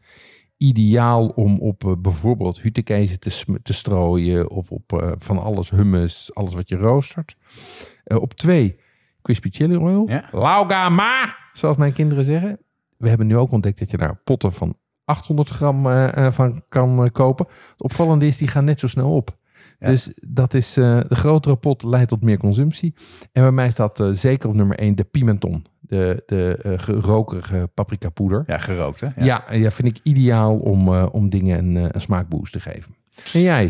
Ideaal om op uh, bijvoorbeeld hutekezen te, sm- te strooien of op uh, van alles, hummus, alles wat je roostert. Uh, op twee, crispy chili oil. Ja. Laugama, zoals mijn kinderen zeggen. We hebben nu ook ontdekt dat je daar potten van achthonderd gram uh, uh, van kan uh, kopen. Het opvallende is, die gaan net zo snel op. Ja. Dus dat is, uh, de grotere pot leidt tot meer consumptie. En bij mij staat uh, zeker op nummer één de Pimenton. De, de uh, gerokerige paprika poeder. Ja, gerookt hè? Ja, ja, ja vind ik ideaal om, uh, om dingen een, een smaakboost te geven. En jij?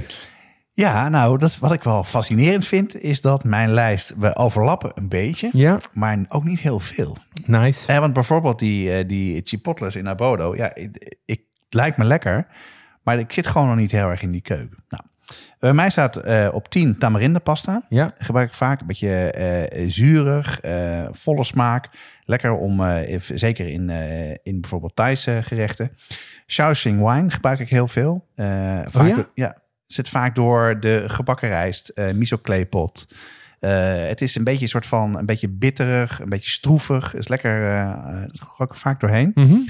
Ja, nou, dat, wat ik wel fascinerend vind, is dat mijn lijst, we overlappen een beetje, ja. maar ook niet heel veel. Nice. Eh, want bijvoorbeeld die, uh, die chipotles in Abodo, ja, ik, ik lijkt me lekker, maar ik zit gewoon nog niet heel erg in die keuken. Nou, bij mij staat uh, op tien tamarinde pasta. Ja. Gebruik ik vaak een beetje uh, zuurig, uh, volle smaak. Lekker om, uh, zeker in, uh, in bijvoorbeeld Thaise gerechten. Shaoxing wine gebruik ik heel veel. Uh, vaak oh ja? Door, ja, zit vaak door de gebakken rijst, uh, miso kleepot. Uh, het is een beetje een soort van, een beetje bitterig, een beetje stroevig. Is lekker, uh, uh, dat ga ik er vaak doorheen. Mm-hmm.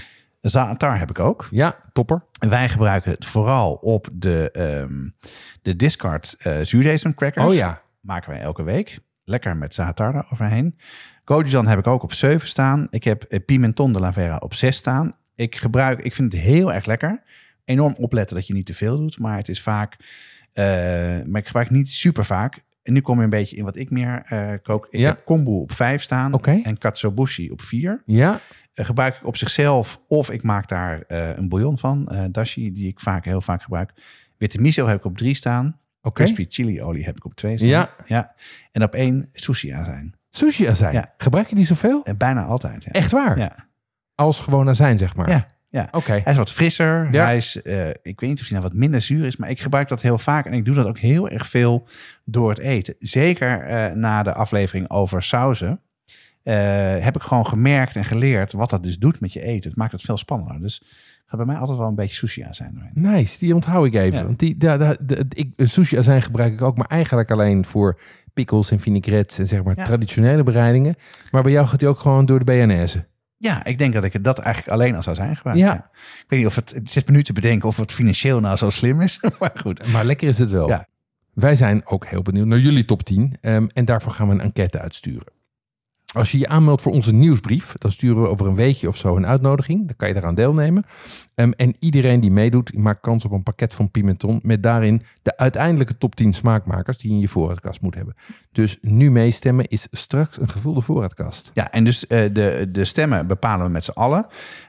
Zaatar heb ik ook. Ja, topper. En wij gebruiken het vooral op de, um, de Discard uh, zuurdesem-crackers. Oh ja. Maken wij elke week. Lekker met Zaatar er overheen. Gochujang heb ik ook op zeven staan. Ik heb uh, Pimenton de la Vera op zes staan. Ik gebruik, ik vind het heel erg lekker. Enorm opletten dat je niet te veel doet. Maar het is vaak... Uh, maar ik gebruik niet super vaak. En nu kom je een beetje in wat ik meer uh, kook. Ik ja. heb kombu op vijf staan. Okay. En katsuobushi op vier. Ja. Uh, gebruik ik op zichzelf. Of ik maak daar uh, een bouillon van. Uh, dashi, die ik vaak heel vaak gebruik. Witte miso heb ik op drie staan. Okay. Crispy chili olie heb ik op twee staan. Ja. ja. En op één sushi azijn. Sushi azijn? Ja. Gebruik je die zoveel? En bijna altijd. Ja. Echt waar? Ja. Als gewoon azijn, zeg maar? Ja. Ja. Oké. Okay. Hij is wat frisser. Ja. Hij is, uh, ik weet niet of hij nou wat minder zuur is, maar ik gebruik dat heel vaak. En ik doe dat ook heel erg veel door het eten. Zeker uh, na de aflevering over sauzen. Uh, heb ik gewoon gemerkt en geleerd wat dat dus doet met je eten. Het maakt het veel spannender. Dus gaat bij mij altijd wel een beetje sushi azijn doorheen. Nice, die onthoud ik even. Ja. Want die, de, de, de, de, ik, sushi azijn gebruik ik ook, maar eigenlijk alleen voor pickles en vinaigrettes en zeg maar ja. traditionele bereidingen. Maar bij jou gaat die ook gewoon door de bearnaise. Ja, ik denk dat ik dat eigenlijk alleen als azijn gebruik. Ja. Ja. Ik weet niet of het, het zit me nu te bedenken of het financieel nou zo slim is. Maar goed. Maar lekker is het wel. Ja. Wij zijn ook heel benieuwd naar jullie top tien. Um, en daarvoor gaan we een enquête uitsturen. Als je je aanmeldt voor onze nieuwsbrief, dan sturen we over een weekje of zo een uitnodiging. Dan kan je daaraan deelnemen. Um, en iedereen die meedoet, maakt kans op een pakket van Pimenton met daarin de uiteindelijke top tien smaakmakers die je in je voorraadkast moet hebben. Dus nu meestemmen is straks een gevulde voorraadkast. Ja, en dus uh, de, de stemmen bepalen we met z'n allen.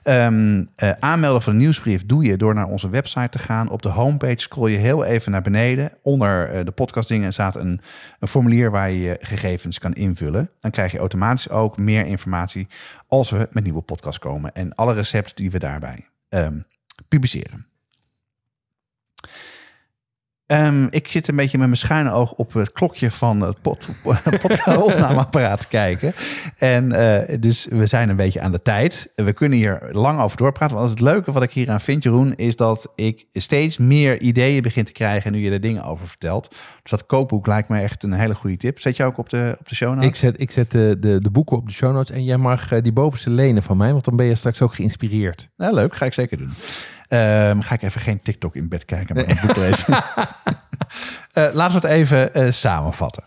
Um, uh, aanmelden voor de nieuwsbrief doe je door naar onze website te gaan. Op de homepage scroll je heel even naar beneden. Onder uh, de podcastdingen staat een, een formulier waar je je gegevens kan invullen. Dan krijg je automatisch ook meer informatie als we met nieuwe podcasts komen. En alle recepten die we daarbij um, publiceren. Um, ik zit een beetje met mijn schuine oog op het klokje van het pot, pot, opnameapparaat te kijken. En uh, dus we zijn een beetje aan de tijd. We kunnen hier lang over doorpraten. Want het leuke wat ik hier aan vind, Jeroen, is dat ik steeds meer ideeën begin te krijgen nu je er dingen over vertelt. Dus dat kookboek lijkt me echt een hele goede tip. Zet je ook op de, op de show notes? Ik zet, ik zet de, de, de boeken op de show notes en jij mag die bovenste lenen van mij, want dan ben je straks ook geïnspireerd. Nou, leuk. Ga ik zeker doen. Um, ga ik even geen TikTok in bed kijken, maar een boek lezen. uh, laten we het even uh, samenvatten.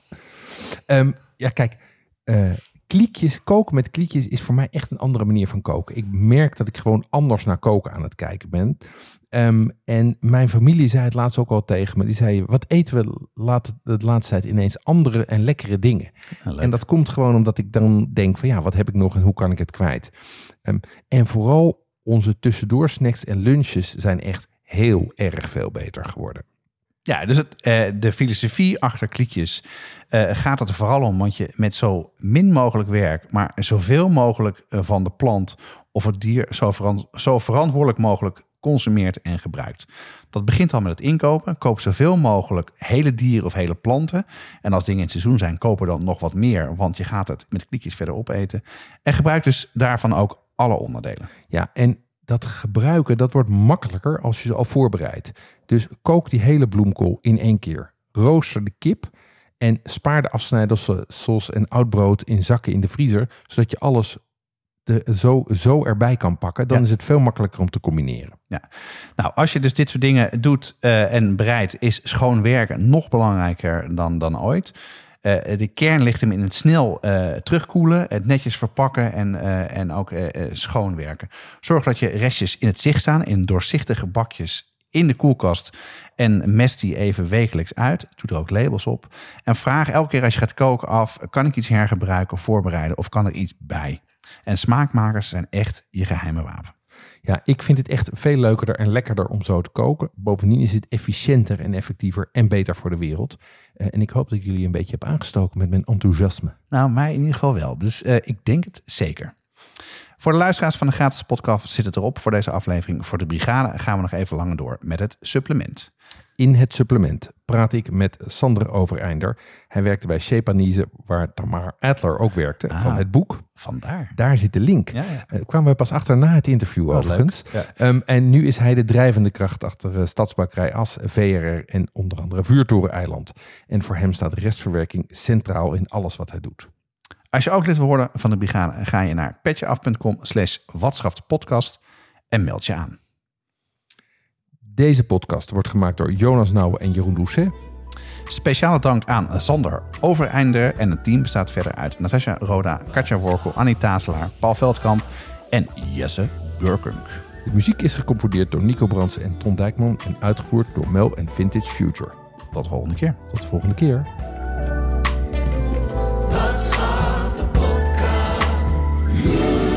Um, ja, kijk. Uh, kliekjes, koken met kliekjes is voor mij echt een andere manier van koken. Ik merk dat ik gewoon anders naar koken aan het kijken ben. Um, en mijn familie zei het laatst ook al tegen me. Die zei, wat eten we laat, de laatste tijd ineens andere en lekkere dingen. Ja, en dat komt gewoon omdat ik dan denk van ja, wat heb ik nog en hoe kan ik het kwijt? Um, en vooral onze tussendoor snacks en lunches zijn echt heel erg veel beter geworden. Ja, dus het, uh, de filosofie achter kliekjes uh, gaat het er vooral om. Want je met zo min mogelijk werk, maar zoveel mogelijk uh, van de plant of het dier zo, verant- zo verantwoordelijk mogelijk consumeert en gebruikt. Dat begint al met het inkopen. Koop zoveel mogelijk hele dieren of hele planten. En als dingen in het seizoen zijn, koop er dan nog wat meer. Want je gaat het met kliekjes verder opeten. En gebruik dus daarvan ook alle onderdelen. Ja, en dat gebruiken, dat wordt makkelijker als je ze al voorbereidt. Dus kook die hele bloemkool in één keer. Rooster de kip en spaar de afsnijdelsels en oud brood in zakken in de vriezer, zodat je alles de, zo, zo erbij kan pakken. Dan ja. is het veel makkelijker om te combineren. Ja. Nou, als je dus dit soort dingen doet uh, en bereidt, is schoon werken nog belangrijker dan, dan ooit. Uh, de kern ligt hem in het snel uh, terugkoelen, het netjes verpakken en, uh, en ook uh, uh, schoonwerken. Zorg dat je restjes in het zicht staan, in doorzichtige bakjes in de koelkast en mest die even wekelijks uit. Doe er ook labels op. En vraag elke keer als je gaat koken af, kan ik iets hergebruiken of voorbereiden of kan er iets bij? En smaakmakers zijn echt je geheime wapen. Ja, ik vind het echt veel leuker en lekkerder om zo te koken. Bovendien is het efficiënter en effectiever en beter voor de wereld. Uh, en ik hoop dat ik jullie een beetje heb aangestoken met mijn enthousiasme. Nou, mij in ieder geval wel. Dus uh, ik denk het zeker. Voor de luisteraars van de gratis podcast zit het erop voor deze aflevering. Voor de brigade gaan we nog even langer door met het supplement. In het supplement praat ik met Sander Overeinder. Hij werkte bij Shepanise, waar Tamar Adler ook werkte, ah, van het boek. Vandaar. Daar zit de link. Ja, ja. Uh, kwamen we pas achter na het interview, oh, overigens. Ja. Um, en nu is hij de drijvende kracht achter uh, Stadsbakkerij As, V R R en onder andere Vuurtoreneiland. En voor hem staat restverwerking centraal in alles wat hij doet. Als je ook lid wil worden van de brigade, ga je naar petjeaf.com slash watschaftpodcast. en meld je aan. Deze podcast wordt gemaakt door Jonas Nouwen en Jeroen Doucet. Speciale dank aan Sander Overeinder en het team bestaat verder uit Natasja Roda, Katja Workel, Annie Tazelaar, Paul Veldkamp en Jesse Burkunk. De muziek is gecomponeerd door Nico Brandsen en Ton Dijkman en uitgevoerd door Mel en Vintage Future. Tot de volgende keer. Tot de volgende keer. That's how the podcast.